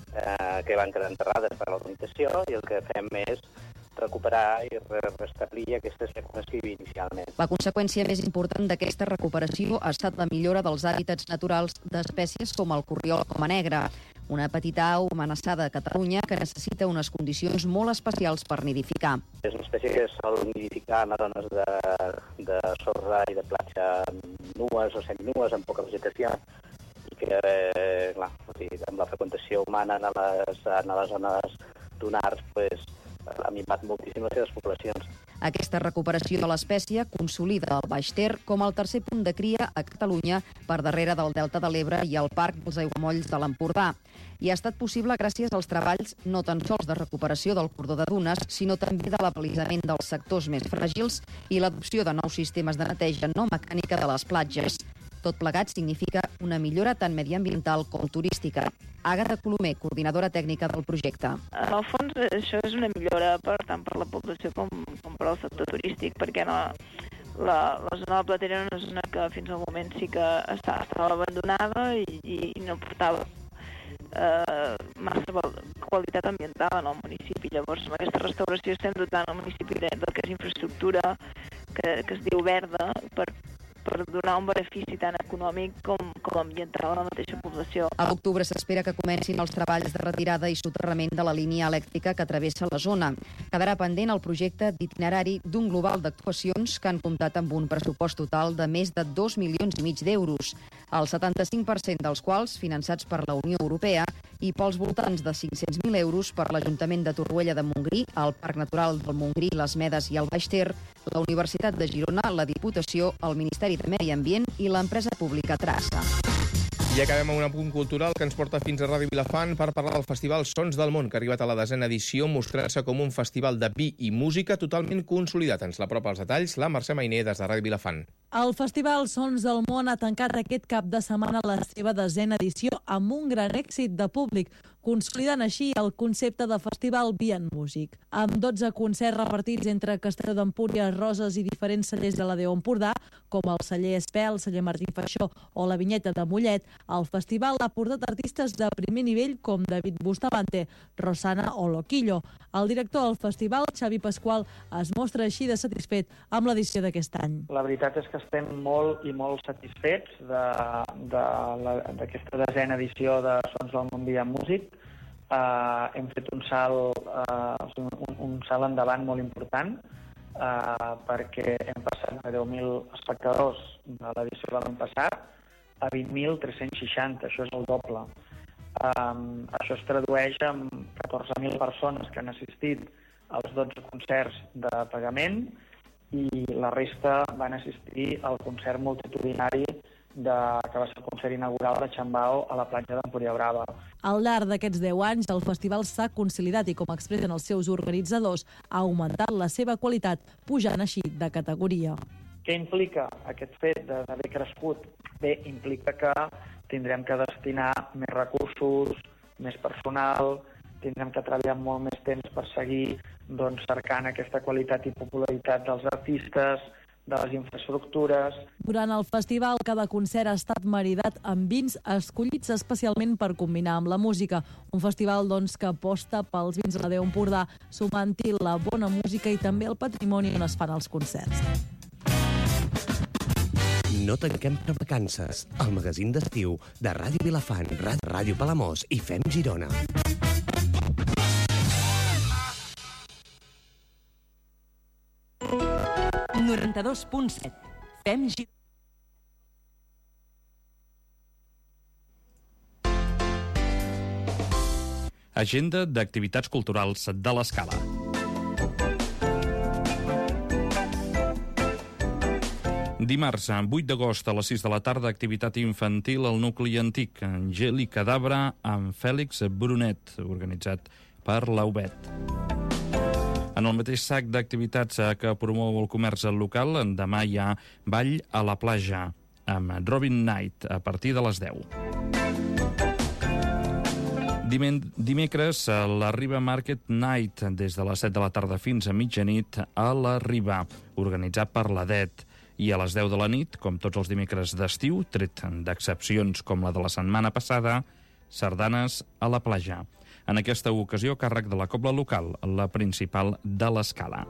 que van quedar enterrades per la urbanització, i el que fem és recuperar i restablir aquestes llacunes que hi havia inicialment. La conseqüència més important d'aquesta recuperació ha estat la millora dels hàbitats naturals d'espècies com el corriol coma negre, una petita au amenaçada a Catalunya que necessita unes condicions molt especials per nidificar. És una espècie que sol nidificar en zones de sorra i de platja nues o seminues, amb poca vegetació, i que, clar, amb la freqüentació humana en les zones dunars, ha minvat moltíssim les seves poblacions. Aquesta recuperació de l'espècie consolida el Baix Ter com el tercer punt de cria a Catalunya per darrere del Delta de l'Ebre i el Parc dels Aiguamolls de l'Empordà. I ha estat possible gràcies als treballs no tan sols de recuperació del cordó de dunes, sinó també de l'abalisament dels sectors més fràgils i l'adopció de nous sistemes de neteja no mecànica de les platges. Tot plegat significa una millora tant mediambiental com turística. Àgata Colomer, coordinadora tècnica del projecte. En el fons, això és una millora tant per la població com per al sector turístic, perquè la zona de la Platera era una zona que fins al moment sí que estava abandonada i no portava massa qualitat ambiental en el municipi. Llavors, amb aquesta restauració estem dotant el municipi del que és infraestructura, que es diu verda, per donar un benefici tant econòmic com ambiental a la mateixa població. A l'octubre s'espera que comencin els treballs de retirada i soterrament de la línia elèctrica que travessa la zona. Quedarà pendent el projecte d'itinerari d'un global d'actuacions que han comptat amb un pressupost total de més de 2,5 milions d'euros. el 75% dels quals finançats per la Unió Europea i pels voltants de 500.000 euros per l'Ajuntament de Torroella de Montgrí, el Parc Natural del Montgrí, les Medes i el Baix Ter, la Universitat de Girona, la Diputació, el Ministeri de Medi Ambient i l'empresa pública Traça. I acabem amb un apunt cultural que ens porta fins a Ràdio Vilafant per parlar del Festival Sons del Món, que ha arribat a la 10ª edició, mostrant-se com un festival de vi i música totalment consolidat. Ens l'apropa als detalls la Mercè Mainer des de Ràdio Vilafant. El Festival Sons del Món ha tancat aquest cap de setmana la seva 10ª edició amb un gran èxit de públic, consolidant així el concepte de festival vi en músic. Amb 12 concerts repartits entre Castelló d'Empúries, Roses i diferents cellers de la Déu Empordà, com el celler Espel, el celler Martí Faixó o la Vinyeta de Mollet, el festival ha portat artistes de primer nivell com David Bustamante, Rosana o Loquillo. El director del festival, Xavi Pasqual, es mostra així de satisfet amb l'edició d'aquest any. La veritat és que estem molt i molt satisfets d'aquesta 10ª edició de Sons del Món vi en músic. Hem fet un salt endavant molt important, perquè hem passat de 10.000 espectadors de l'edició de l'any passat a 20.360, això és el doble. Això es tradueix en 14.000 persones que han assistit als 12 concerts de pagament i la resta van assistir al concert multitudinari que va ser el concert inaugural de Chambao a la platja d'Empúria Brava. Al llarg d'aquests 10 anys, el festival s'ha consolidat i, com expressen els seus organitzadors, ha augmentat la seva qualitat, pujant així de categoria. Què implica aquest fet d'haver crescut? Bé, implica que tindrem que destinar més recursos, més personal, tindrem que treballar molt més temps per seguir cercant aquesta qualitat i popularitat dels artistes, de les infraestructures. Durant el festival, cada concert ha estat maridat amb vins escollits especialment per combinar amb la música. Un festival, que aposta pels vins de la Déu Empordà, sumant-hi la bona música i també el patrimoni on es fan els concerts. No tanquem per vacances. El magazín d'estiu de Ràdio Vilafant, Ràdio Palamós i Fem Girona. Fem Girona. Agenda d'activitats culturals de l'Escala. Dimarts, 8 d'agost, a les 6 de la tarda, activitat infantil al nucli antic, Angeli Cadabra amb Fèlix Brunet, organitzat per l'UBET. En el mateix sac d'activitats que promou el comerç local, demà hi ha ball a la platja, amb Robin Knight, a partir de les 10. Dimecres, la Riba Market Night, des de les 7 de la tarda fins a mitjanit, a la Riba, organitzat per l'ADET. I a les 10 de la nit, com tots els dimecres d'estiu, tret d'excepcions com la de la setmana passada, sardanes a la platja. En aquesta ocasió, càrrec de la cobla local, la principal de l'Escala.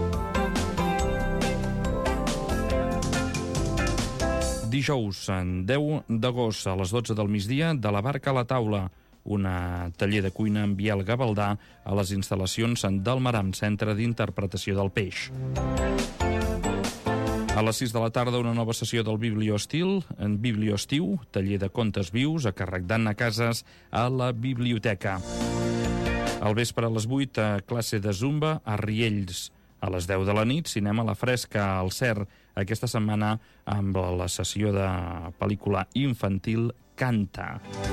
Dijous, 10 d'agost, a les 12 del migdia, de la barca a la taula, un taller de cuina amb Biel Gavaldà a les instal·lacions del Maram, Centre d'Interpretació del Peix. A les 6 de la tarda, una nova sessió del Bibliostil, en Bibliostiu, taller de contes vius, a càrrec d'Anna Casas, a la biblioteca. Al vespre, a les 8, classe de Zumba a Riells. A les 10 de la nit, cinema a la fresca al Cer, aquesta setmana amb la sessió de pel·lícula infantil Canta.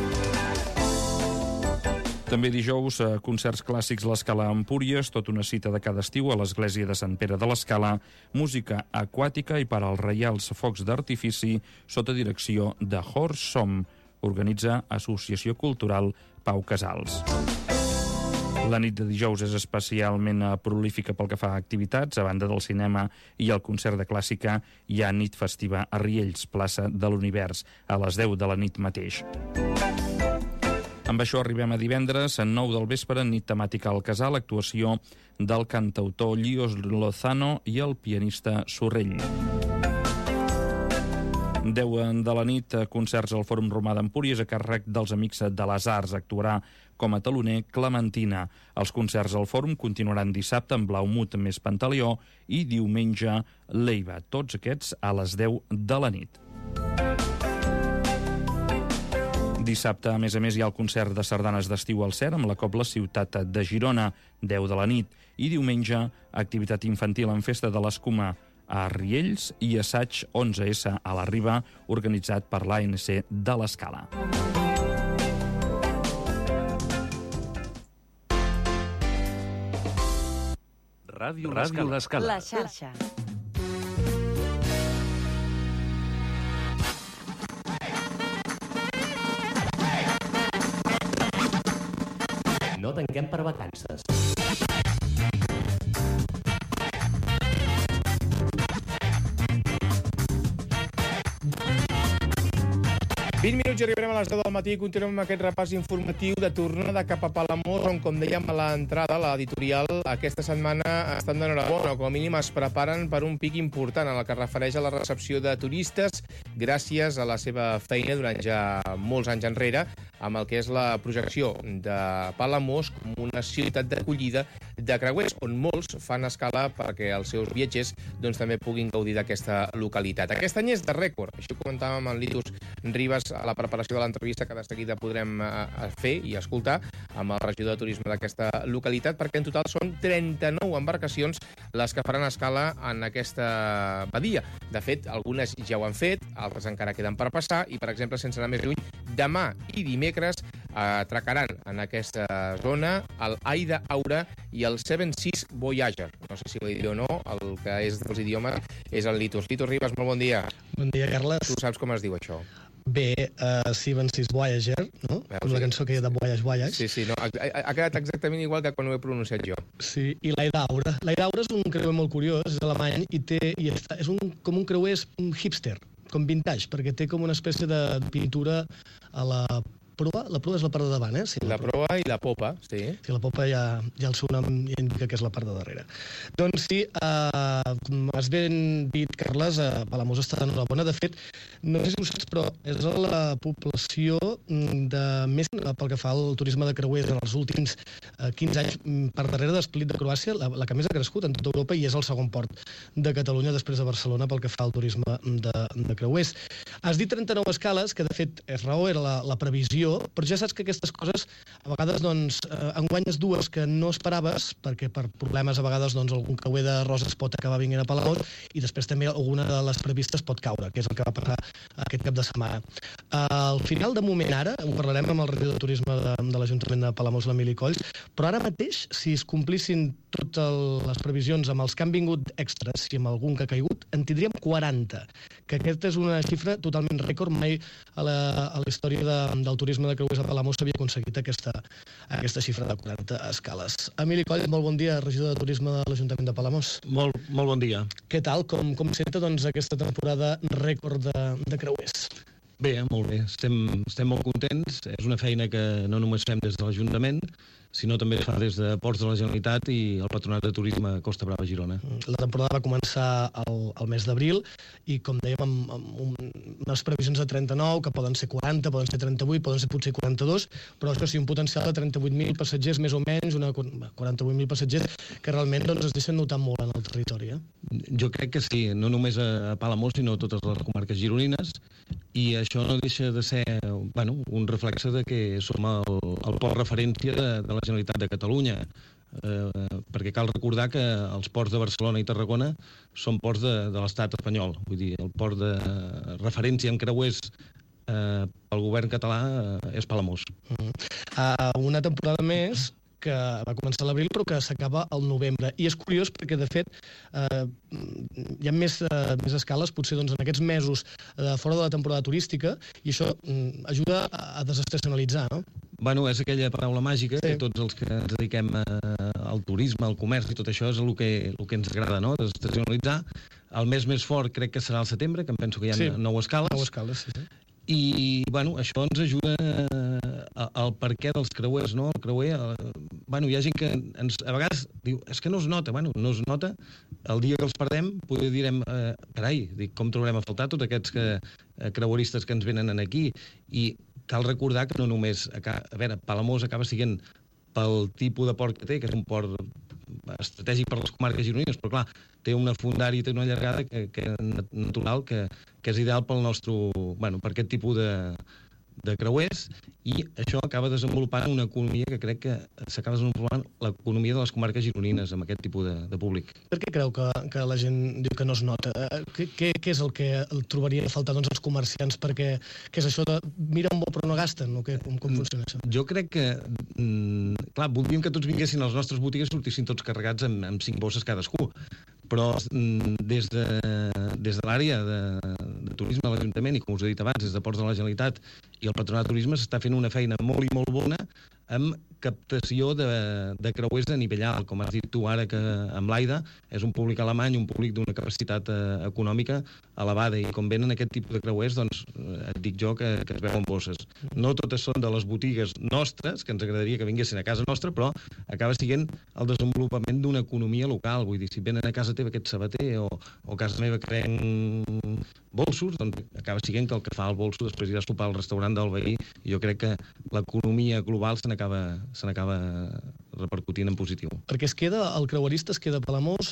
També dijous, concerts clàssics a l'Escala Empúries, tot una cita de cada estiu a l'Església de Sant Pere de l'Escala, música aquàtica i per als reials focs d'artifici sota direcció de Horst Som, organitza Associació Cultural Pau Casals. La nit de dijous és especialment prolífica pel que fa a activitats. A banda del cinema i el concert de clàssica, hi ha nit festiva a Riells, plaça de l'Univers, a les 10 de la nit mateix. Amb això arribem a divendres, a 9 del vespre, nit temàtica al Casal, actuació del cantautor Líos Lozano i el pianista Sorrell. 10 de la nit, concerts al Fòrum Romà d'Empúries a càrrec dels Amics de les Arts. Actuarà com a taloner Clementina. Els concerts al Fòrum continuaran dissabte amb Blaumut més Pantaleó i diumenge Leiva. Tots aquests a les 10 de la nit. Dissabte, a més, hi ha el concert de sardanes d'estiu al CER amb la Cobla Ciutat de Girona, 10 de la nit. I diumenge, activitat infantil en festa de l'escuma a Riells i assaig 11S a la Riba, organitzat per l'ANC de l'Escala. Ràdio l'Escala. La xarxa. No tanquem per vacances. 20 minuts i arribarem a les 10 del matí i continuem amb aquest repàs informatiu de tornada cap a Palamós, on, com dèiem a l'entrada, l'editorial aquesta setmana estan d'enhorabona, o com a mínim es preparen per un pic important en el que es refereix a la recepció de turistes gràcies a la seva feina durant ja molts anys enrere amb el que és la projecció de Palamós com una ciutat d'acollida de creuers, on molts fan escala perquè els seus viatgers doncs, també puguin gaudir d'aquesta localitat. Aquest any és de rècord, això ho comentàvem amb Litus Ribas a la preparació de l'entrevista que de seguida podrem fer i escoltar amb el regidor de turisme d'aquesta localitat, perquè en total són 39 embarcacions les que faran escala en aquesta badia. De fet, algunes ja ho han fet, altres encara queden per passar i, per exemple, sense anar més lluny, demà i dimecres atracaran en aquesta zona el Aida Aura i el 76 Voyager. No sé si ho he dit o no, el que és dels idiomes és el Litus. Litus Ribas, molt bon dia. Bon dia, Carles. Tu saps com es diu això? Bé, 76 Voyager, no? Com la cançó que hi ha de Voyage. Sí, no, ha quedat exactament igual que quan ho he pronunciat jo. Sí, i l'Aida Aura. L'Aida Aura és un creuer molt curiós, és alemany, i és com un creuer hipster, com vintage, perquè té com una espècie de pintura a la proa. La proa és la part de davant, eh? Sí, la proa i la popa, sí. Sí, la popa ja el seu nom ja indica que és la part de darrere. Doncs sí, com has ben dit, Carles, Palamós està d'enhorabona. De fet, no sé si ho saps, però és la població de més pel que fa al turisme de creuers en els últims 15 anys per darrere d'Split de Croàcia, la que més ha crescut en tota Europa i és el segon port de Catalunya després de Barcelona pel que fa al turisme de creuers. Has dit 39 escales, que de fet és raó, era la previsió, però ja saps que aquestes coses a vegades doncs, en guanyes dues que no esperaves, perquè per problemes a vegades doncs, algun creuer de Roses pot acabar vinguent a Palamós i després també alguna de les previstes pot caure, que és el que va passar aquest cap de setmana. Al final, de moment ara, ho parlarem amb el regidor de turisme de l'Ajuntament de Palamós, l'Emili Colls, però ara mateix, si es complissin totes les previsions amb els que han vingut extras i amb algun que ha caigut, en tindríem 40, que aquesta és una xifra totalment rècord. Mai a la història del turisme de creuers a Palamós s'havia aconseguit aquesta xifra de 40 escales. Emili Coll, molt bon dia, regidor de turisme de l'Ajuntament de Palamós. Molt bon dia. Què tal? Com senta doncs, aquesta temporada rècord de creuers? Bé, molt bé. Estem molt contents. És una feina que no només fem des de l'Ajuntament, sinó també es fa des de Ports de la Generalitat i el Patronat de Turisme Costa Brava Girona. La temporada va començar al mes d'abril i, com dèiem, amb unes previsions de 39, que poden ser 40, poden ser 38, poden ser potser 42, però això sí, un potencial de 38.000 passatgers, més o menys, 48.000 passatgers, que realment doncs, es deixen notar molt en el territori. Jo crec que sí, no només a Palamós, sinó a totes les comarques gironines, i això no deixa de ser un reflexe de que som el port referència de la Generalitat de Catalunya, perquè cal recordar que els ports de Barcelona i Tarragona són ports de l'estat espanyol. Vull dir, el port de referència en creuers pel govern català és Palamós. Una temporada més que va començar a l'abril però que s'acaba al novembre. I és curiós perquè, de fet, hi ha més escales, potser doncs, en aquests mesos fora de la temporada turística, i això ajuda a desestacionalitzar, no? Bueno, és aquella paraula màgica que tots els que ens dediquem al turisme, al comerç i tot això és el que ens agrada, no? Desestacionalitzar. El mes més fort crec que serà el setembre, que em penso que hi ha 9 escales. 9 escales, sí. I, això ens ajuda al perquè dels creuers, no? El creuer, hi ha gent que a vegades diu, és que no es nota. No es nota. El dia que els perdem, potser direm, carai, com trobarem a faltar tots aquests creueristes que ens venen aquí? I cal recordar que no només... Palamós acaba sent pel tipus de port que té, que és un port estratègic per les comarques gironines, però clar, té una fondària i té una llargada natural que és ideal pel nostre, per aquest tipus de creuers, i això acaba desenvolupant una economia que crec que s'acaba desenvolupant l'economia de les comarques gironines amb aquest tipus de públic. Per què creu que la gent diu que no es nota? Què és el que el trobaria a faltar els comerciants? Perquè què és això de miren molt però no gasten? Com funciona això? Jo crec que, clar, voldríem que tots vinguessin a les nostres botigues i sortissin tots carregats amb 5 bosses cadascú, però des de l'àrea de turisme de l'Ajuntament i, com us he dit abans, des de Ports de la Generalitat i el Patronat de Turisme s'està fent una feina molt i molt bona amb captació de creuers de nivell alt. Com has dit tu ara, que amb l'AIDA és un públic alemany, un públic d'una capacitat econòmica elevada, i com venen aquest tipus de creuers, doncs et dic jo que es veuen bosses. No totes són de les botigues nostres, que ens agradaria que vinguessin a casa nostra, però acaba sent el desenvolupament d'una economia local. Vull dir, si venen a casa teva aquest sabater o a casa meva creen bolsos, doncs acaba sent que el que fa el bolso després irà a sopar al restaurant del veí, i jo crec que l'economia global se n'acaba repercutint en positiu. Perquè el creuerista es queda a Palamós,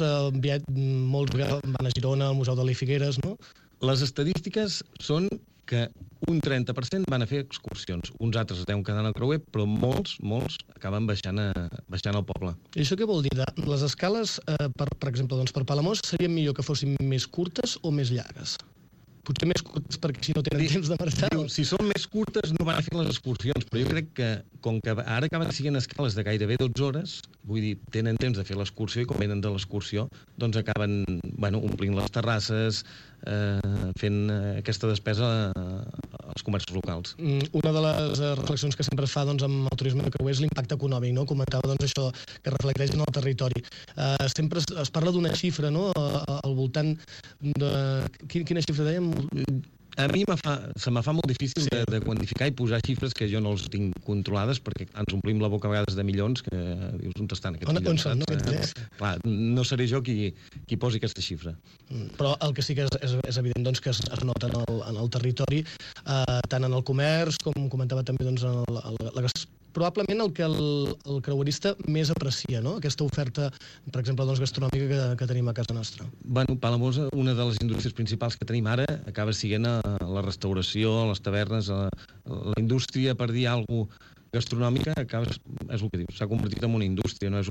molts van a Girona, al Museu de Figueres, no? Les estadístiques són que un 30% van a fer excursions, uns altres es deuen quedar en el creuer, però molts acaben baixant al poble. I això què vol dir? Les escales, per exemple, doncs per Palamós, seria millor que fossin més curtes o més llargues? Potser més curtes perquè així no tenen temps de marxar. Si són més curtes no van a fer les excursions, però jo crec que, com que ara acaben sent escales de gairebé 12 hores, vull dir, tenen temps de fer l'excursió, i com venen de l'excursió, doncs acaben omplint les terrasses, fent aquesta despesa als comerços locals. Una de les reflexions que sempre es fa amb el turisme de creuer és l'impacte econòmic, no? Comentava això que reflecteix en el territori. Sempre es parla d'una xifra, no? Al voltant de... Quina xifra dèiem? A mi se me fa molt difícil de quantificar i posar xifres que jo no els tinc controlades, perquè ens omplim la boca a vegades de milions, que dius, on estan aquests milions? On són, no? Clar, no seré jo qui posi aquesta xifra. Però el que sí que és evident que es nota en el territori, tant en el comerç, com comentava també probablement el que el creuerista més aprecia, no? Aquesta oferta, per exemple, gastronòmica que tenim a casa nostra. Bueno, Palamós, una de les indústries principals que tenim ara, acaba sent la restauració, les tavernes, la indústria, per dir alguna cosa gastronòmica, és el que dius, s'ha convertit en una indústria, no és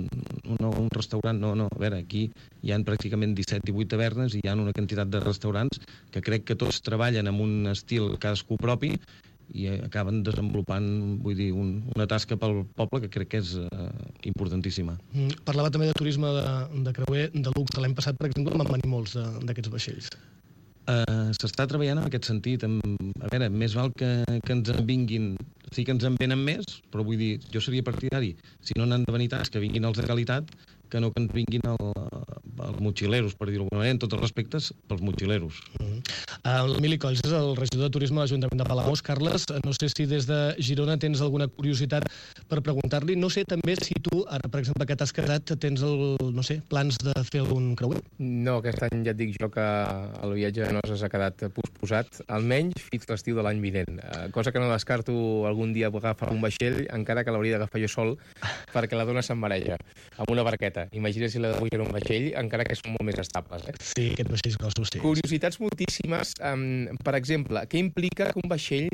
un restaurant, no. A veure, aquí hi ha pràcticament 17-18 tavernes i hi ha una quantitat de restaurants que crec que tots treballen amb un estil cadascú propi i acaben desenvolupant, vull dir, una tasca pel poble que crec que és importantíssima. Parlava també de turisme de creuer de luxe. L'any passat, per exemple, van venir molts d'aquests vaixells. S'està treballant en aquest sentit. A veure, més val que ens en vinguin, sí que ens en venen més, però vull dir, jo seria partidari, si no n'han de venir tants, que vinguin els de qualitat, que no que ens vinguin els motxileros, per dir-ho d'alguna manera, en tots els respectes, pels motxileros. L'Emili Colls és el regidor de Turisme de l'Ajuntament de Palamós. Carles, no sé si des de Girona tens alguna curiositat per preguntar-li. No sé també si tu, ara, per exemple, que t'has casat, tens, plans de fer algun creuer? No, aquest any ja et dic jo que el viatge de noces ha quedat posposat, almenys fins l'estiu de l'any vinent. Cosa que no descarto algun dia agafar un vaixell, encara que l'hauria d'agafar jo sol, perquè la dona se'n mareja, amb una barqueta. Imagina si la de pujar un vaixell, encara que són molt més estables. Sí, aquests vaixells grossos, sí. Curiositats moltíssimes. Per exemple, què implica que un vaixell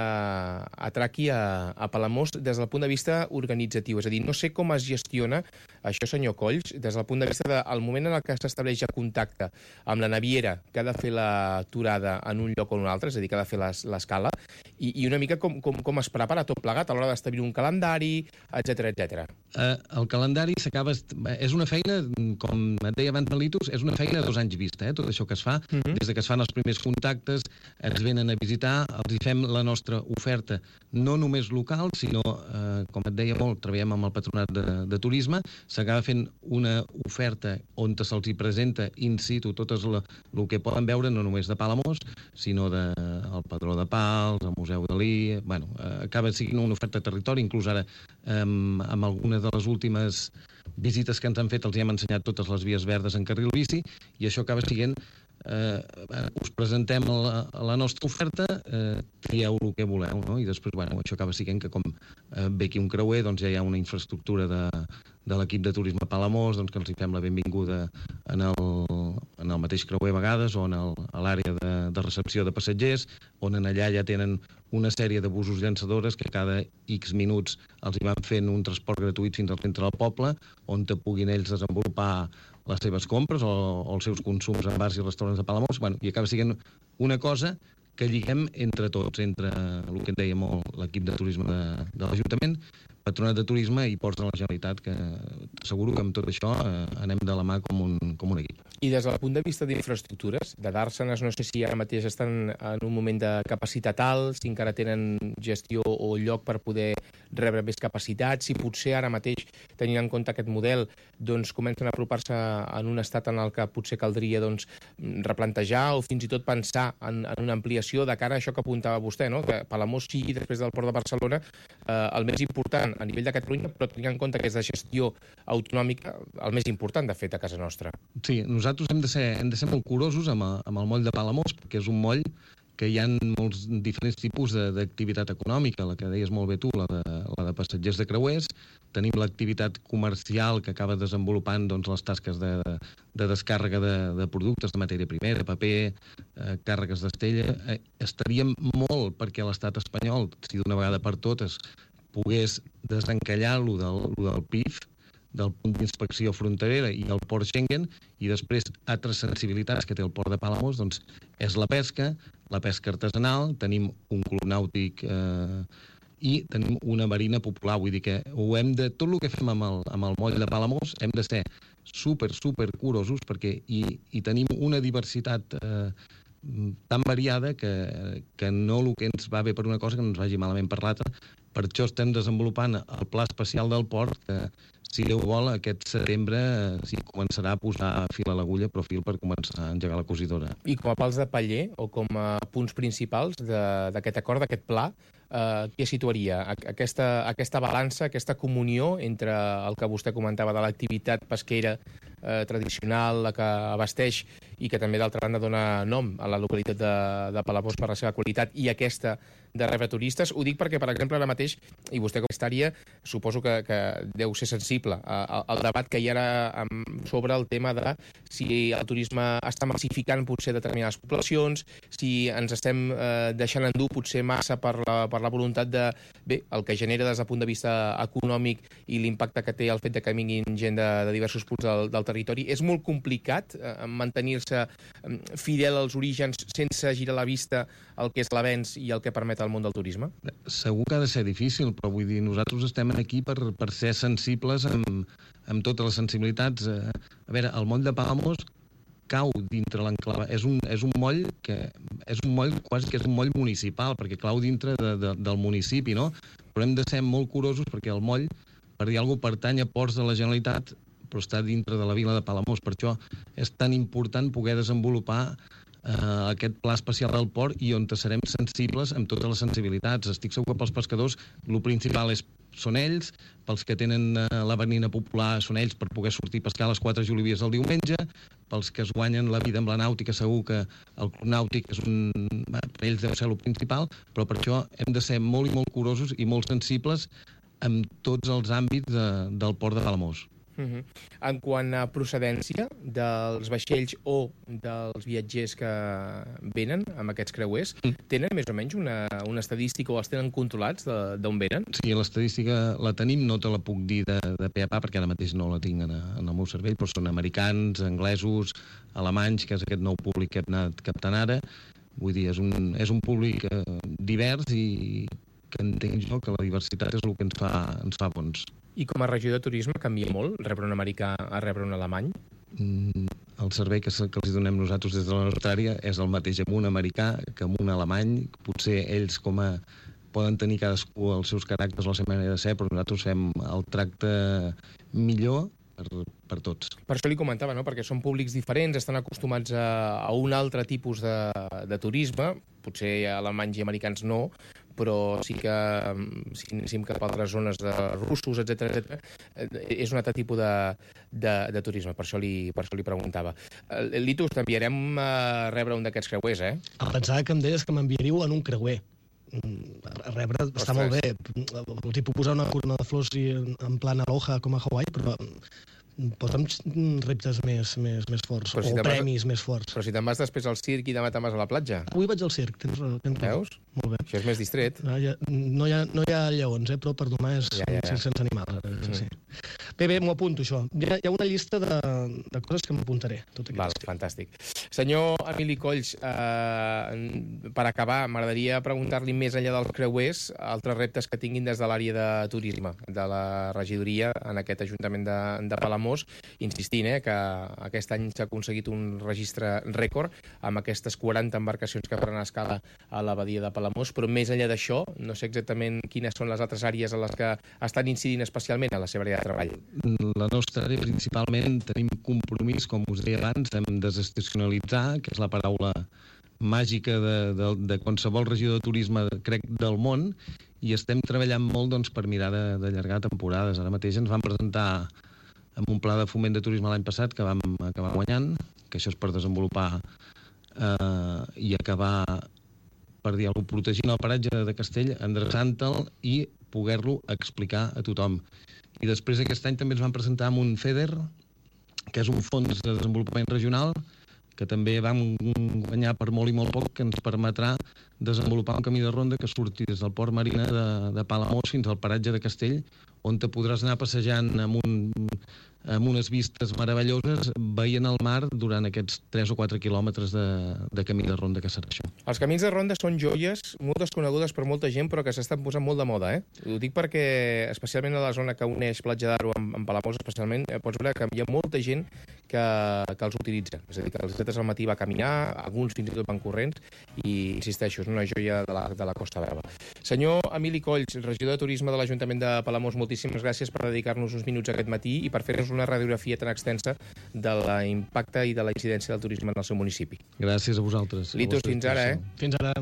atraqui a Palamós des del punt de vista organitzatiu? És a dir, no sé com es gestiona això, senyor Colls, des del punt de vista del moment en el que s'estableix ja contacte amb la naviera que ha de fer l'aturada en un lloc o en un altre, és a dir, que ha de fer l'escala, i una mica com es prepara tot plegat a l'hora d'establir un calendari, etc. El calendari s'acaba... És una feina, com et deia abans Melitus, és una feina a 2 anys vista, tot això que es fa, des que es fan els primers contactes, ens venen a visitar, els hi fem la nostra oferta, no només local, sinó, com et deia molt, treballem amb el Patronat de Turisme, s'acaba fent una oferta on se'ls hi presenta in situ tot el que poden veure, no només de Palamós, sinó del Padró de Pals, el Museu Dalí... Bueno, acaba sent una oferta de territori, inclús ara amb alguna de les últimes visites que ens han fet els hi hem ensenyat totes les vies verdes en carril bici, i això acaba sent us presentem la nostra oferta, trieu el que voleu, no? I després, això acaba sent que com ve aquí un creuer, doncs ja hi ha una infraestructura de l'equip de turisme Palamós, doncs que els hi fem la benvinguda en el mateix creuer a vegades, o a l'àrea de recepció de passatgers, on en allà ja tenen una sèrie de busos llançadores que cada X minuts els hi van fent un transport gratuït fins al centre del poble, on te puguin ells desenvolupar les seves compres o els seus consums en bars i restaurants de Palamós, i acaba sent una cosa que lliguem entre tots, entre el que en dèiem l'equip de turisme de l'Ajuntament, Patronat de Turisme i Ports de la Generalitat, que t'asseguro que amb tot això anem de la mà com un equip. I des del punt de vista d'infraestructures, de Dàrsenes, no sé si ara mateix estan en un moment de capacitat alt, si encara tenen gestió o lloc per poder rebre més capacitat, si potser ara mateix, tenint en compte aquest model, doncs comencen a apropar-se en un estat en el que potser caldria replantejar o fins i tot pensar en una ampliació de cara a això que apuntava vostè, no? Que Palamós sigui, després del Port de Barcelona, el més important a nivell de Catalunya, però tenint en compte que és de gestió autonòmica el més important, de fet, a casa nostra. Sí, nosaltres hem de ser molt curosos amb el moll de Palamós, perquè és un moll que hi ha molts diferents tipus d'activitat econòmica, la que deies molt bé tu, la de passatgers de creuers, tenim l'activitat comercial que acaba desenvolupant les tasques de descàrrega de productes, de matèria primera, paper, càrregues d'estella. Estaríem molt perquè l'estat espanyol, si d'una vegada per totes, pogués desencallar-lo del PIF, del punt d'inspecció fronterera i el port Schengen, i després altres sensibilitats que té el port de Palamós, doncs és la pesca artesanal, tenim un club nàutic i tenim una marina popular. Vull dir que tot el que fem amb el moll de Palamós hem de ser super curosos, perquè hi tenim una diversitat tan variada que no el que ens va bé per una cosa que no ens vagi malament per l'altra. Per això estem desenvolupant el pla especial del port, que si Déu vol, aquest setembre s'hi començarà a posar fil a l'agulla, però fil per començar a engegar la cosidora. I com a pals de paller, o com a punts principals d'aquest acord, d'aquest pla, què situaria? Aquesta balança, aquesta comunió entre el que vostè comentava de l'activitat pesquera tradicional, la que abasteix i que també, d'altra banda, dona nom a la localitat de Palamós per la seva qualitat, i aquesta de rebre turistes. Ho dic perquè, per exemple, ara mateix, i vostè com a secretària, suposo que deu ser sensible al debat que hi ha ara sobre el tema de si el turisme està massificant potser determinades poblacions, si ens estem deixant endur potser massa per la voluntat de, el que genera des del punt de vista econòmic i l'impacte que té el fet de que vinguin gent de diversos punts del territori. És molt complicat mantenir-se fidel als orígens sense girar la vista al que és l'avenç i el que permet el món del turisme? Segur que ha de ser difícil, però vull dir, nosaltres estem aquí per ser sensibles amb totes les sensibilitats. A veure, el moll de Palamós cau dintre l'enclave. És un moll quasi que és un moll municipal, perquè cau dintre del municipi, no? Però hem de ser molt curosos perquè el moll, per dir alguna cosa, pertany a Ports de la Generalitat, però està dintre de la vila de Palamós. Per això és tan important poder desenvolupar aquest pla especial del port i on serem sensibles amb totes les sensibilitats. Estic segur que pels pescadors el principal són ells, pels que tenen la marina popular són ells per poder sortir a pescar a les 4 julivies del diumenge, pels que es guanyen la vida amb la nàutica segur que el club nàutic per ells deu ser el principal, però per això hem de ser molt i molt curosos i molt sensibles amb tots els àmbits del port de Palamós. En quant a procedència dels vaixells o dels viatgers que venen amb aquests creuers, tenen més o menys una estadística o els tenen controlats d'on venen? Sí, l'estadística la tenim, no te la puc dir de pe a pa perquè ara mateix no la tinc en el meu cervell, però són americans, anglesos, alemanys, que és aquest nou públic que hem anat captant ara. Vull dir, és un públic divers i que entenc jo que la diversitat és el que ens fa bons. I com a regió de turisme canvia molt rebre un americà a rebre un alemany? El servei que els donem nosaltres des de la nostra àrea és el mateix amb un americà que amb un alemany. Potser ells poden tenir cadascú els seus caràcters, la seva manera de ser, però nosaltres fem el tracte millor per tots. Per això li comentava, no? Perquè són públics diferents, estan acostumats a un altre tipus de turisme, potser alemanys i americans no, però sí que si anéssim cap a altres zones de russos, etc., és un altre tipus de turisme. Per això li preguntava. Litus, t'enviarem a rebre un d'aquests creuers, eh? Pensava que em deies que m'enviaríeu en un creuer. A rebre està molt bé. Els hi puc posar una corona de flors en plan aloha com a Hawaii, però posa'm reptes més forts, o premis més forts. Però si te'n vas després al circ i demà te'n vas a la platja. Avui vaig al circ, tens raó. Veus? Molt bé. Això és més distret. No hi ha lleons, però per demà és sense animals. Sí. Bé, m'ho apunto, això. Hi ha una llista de coses que m'apuntaré. Val, fantàstic. Senyor Emili Colls, per acabar, m'agradaria preguntar-li més enllà dels creuers, altres reptes que tinguin des de l'àrea de turisme, de la regidoria en aquest Ajuntament de Palamós, insistint que aquest any s'ha aconseguit un registre rècord amb aquestes 40 embarcacions que faran escala a la badia de Palamós, però més enllà d'això, no sé exactament quines són les altres àrees en les que estan incidint especialment a la seva àrea de treball. La nostra àrea, principalment, tenim compromís, com us deia abans, en desestacionalitzar, que és la paraula màgica de qualsevol regidor de turisme, crec, del món, i estem treballant molt per mirar d'allargar temporades. Ara mateix ens van presentar amb un pla de foment de turisme l'any passat que vam acabar guanyant, que això és per desenvolupar i acabar, per dir-ho, protegint el paratge de Castell, endreçant-te'l i poder-lo explicar a tothom. I després aquest any també ens van presentar amb un FEDER, que és un fons de desenvolupament regional, que també vam guanyar per molt i molt poc, que ens permetrà desenvolupar un camí de ronda que surti des del port marina de Palamós fins al paratge de Castell, on te podràs anar passejant amb unes vistes meravelloses, veient el mar durant aquests 3 o 4 quilòmetres de camí de ronda que serà això. Els camins de ronda són joies molt desconegudes per molta gent, però que s'estan posant molt de moda, Ho dic perquè, especialment a la zona que uneix Platja d'Aro amb Palamós, especialment, pots veure que hi ha molta gent que els utilitza. És a dir, que els dies al matí va caminar, alguns fins i tot van corrents, i, insisteixo, és una joia de la Costa Brava. Senyor Emili Colls, regidor de Turisme de l'Ajuntament de Palamós, moltíssimes gràcies per dedicar-nos uns minuts aquest matí i per fer-nos una radiografia tan extensa de l'impacte i de la incidència del turisme en el seu municipi. Gràcies a vosaltres. Litos, fins ara, Fins ara.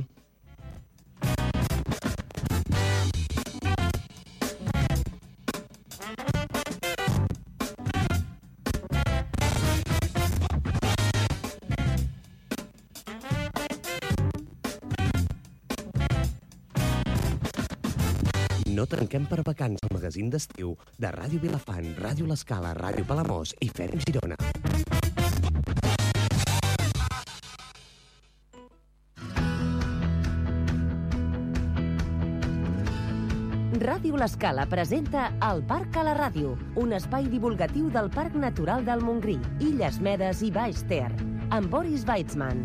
No trenquem per vacances el magazín d'estiu de Ràdio Vilafant, Ràdio L'Escala, Ràdio Palamós i Ferm Girona. Ràdio L'Escala presenta El Parc a la Ràdio, un espai divulgatiu del Parc Natural del Montgrí, Illes Medes i Baix Ter, amb Boris Weitzman.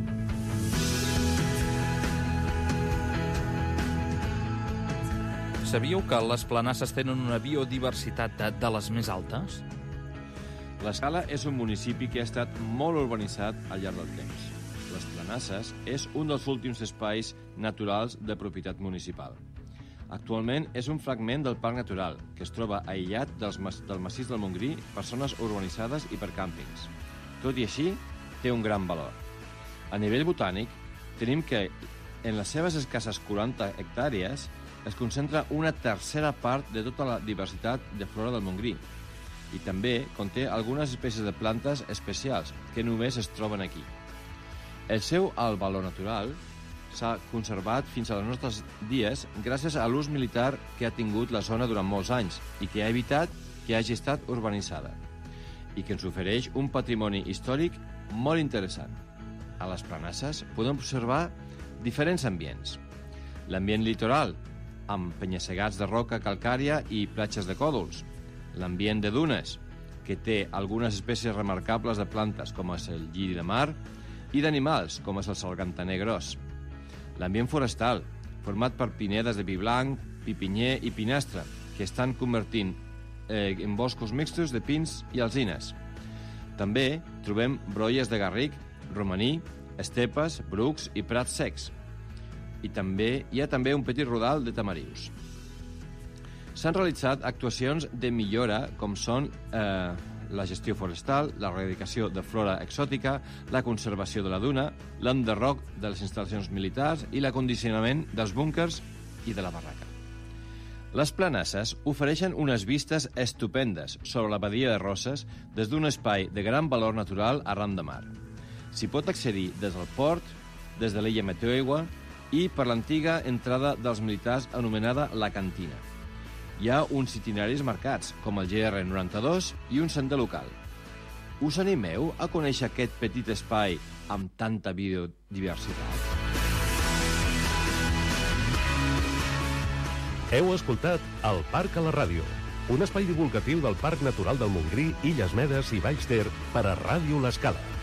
Sabíeu que les Planasses tenen una biodiversitat de les més altes? L'Escala és un municipi que ha estat molt urbanitzat al llarg del temps. Les Planasses és un dels últims espais naturals de propietat municipal. Actualment és un fragment del Parc Natural, que es troba aïllat del massís del Montgrí per zones urbanitzades i per càmpings. Tot i així, té un gran valor. A nivell botànic, tenim que en les seves escasses 40 hectàrees es concentra una tercera part de tota la diversitat de flora del Montgrí i també conté algunes espècies de plantes especials que només es troben aquí. El seu alt valor natural s'ha conservat fins als nostres dies gràcies a l'ús militar que ha tingut la zona durant molts anys i que ha evitat que hagi estat urbanitzada i que ens ofereix un patrimoni històric molt interessant. A les Planasses podem observar diferents ambients. L'ambient litoral, amb penya-segats de roca calcària i platges de còdols. L'ambient de dunes, que té algunes espècies remarcables de plantes, com és el lliri de mar, i d'animals, com és el sargantaner gros. L'ambient forestal, format per pinedes de pi blanc, pi pinyer i pinastre, que estan convertint en boscos mixtos de pins i alzines. També trobem brolles de garric, romaní, estepes, brucs i prats secs. I hi ha també un petit rodal de tamarius. S'han realitzat actuacions de millora com són la gestió forestal, l'erradicació de flora exòtica, la conservació de la duna, l'enderroc de les instal·lacions militars i l'acondicionament dels búnkers i de la barraca. Les Planasses ofereixen unes vistes estupendes sobre la badia de Roses des d'un espai de gran valor natural arran de mar. S'hi pot accedir des del port, des de l'illa Meteoigua i per l'antiga entrada dels militars anomenada La Cantina. Hi ha uns itineraris marcats, com el GR92 i un sender local. Us animeu a conèixer aquest petit espai amb tanta biodiversitat? Heu escoltat El Parc a la Ràdio, un espai divulgatiu del Parc Natural del Montgrí, Illes Medes i Baix Ter per a Ràdio L'Escala.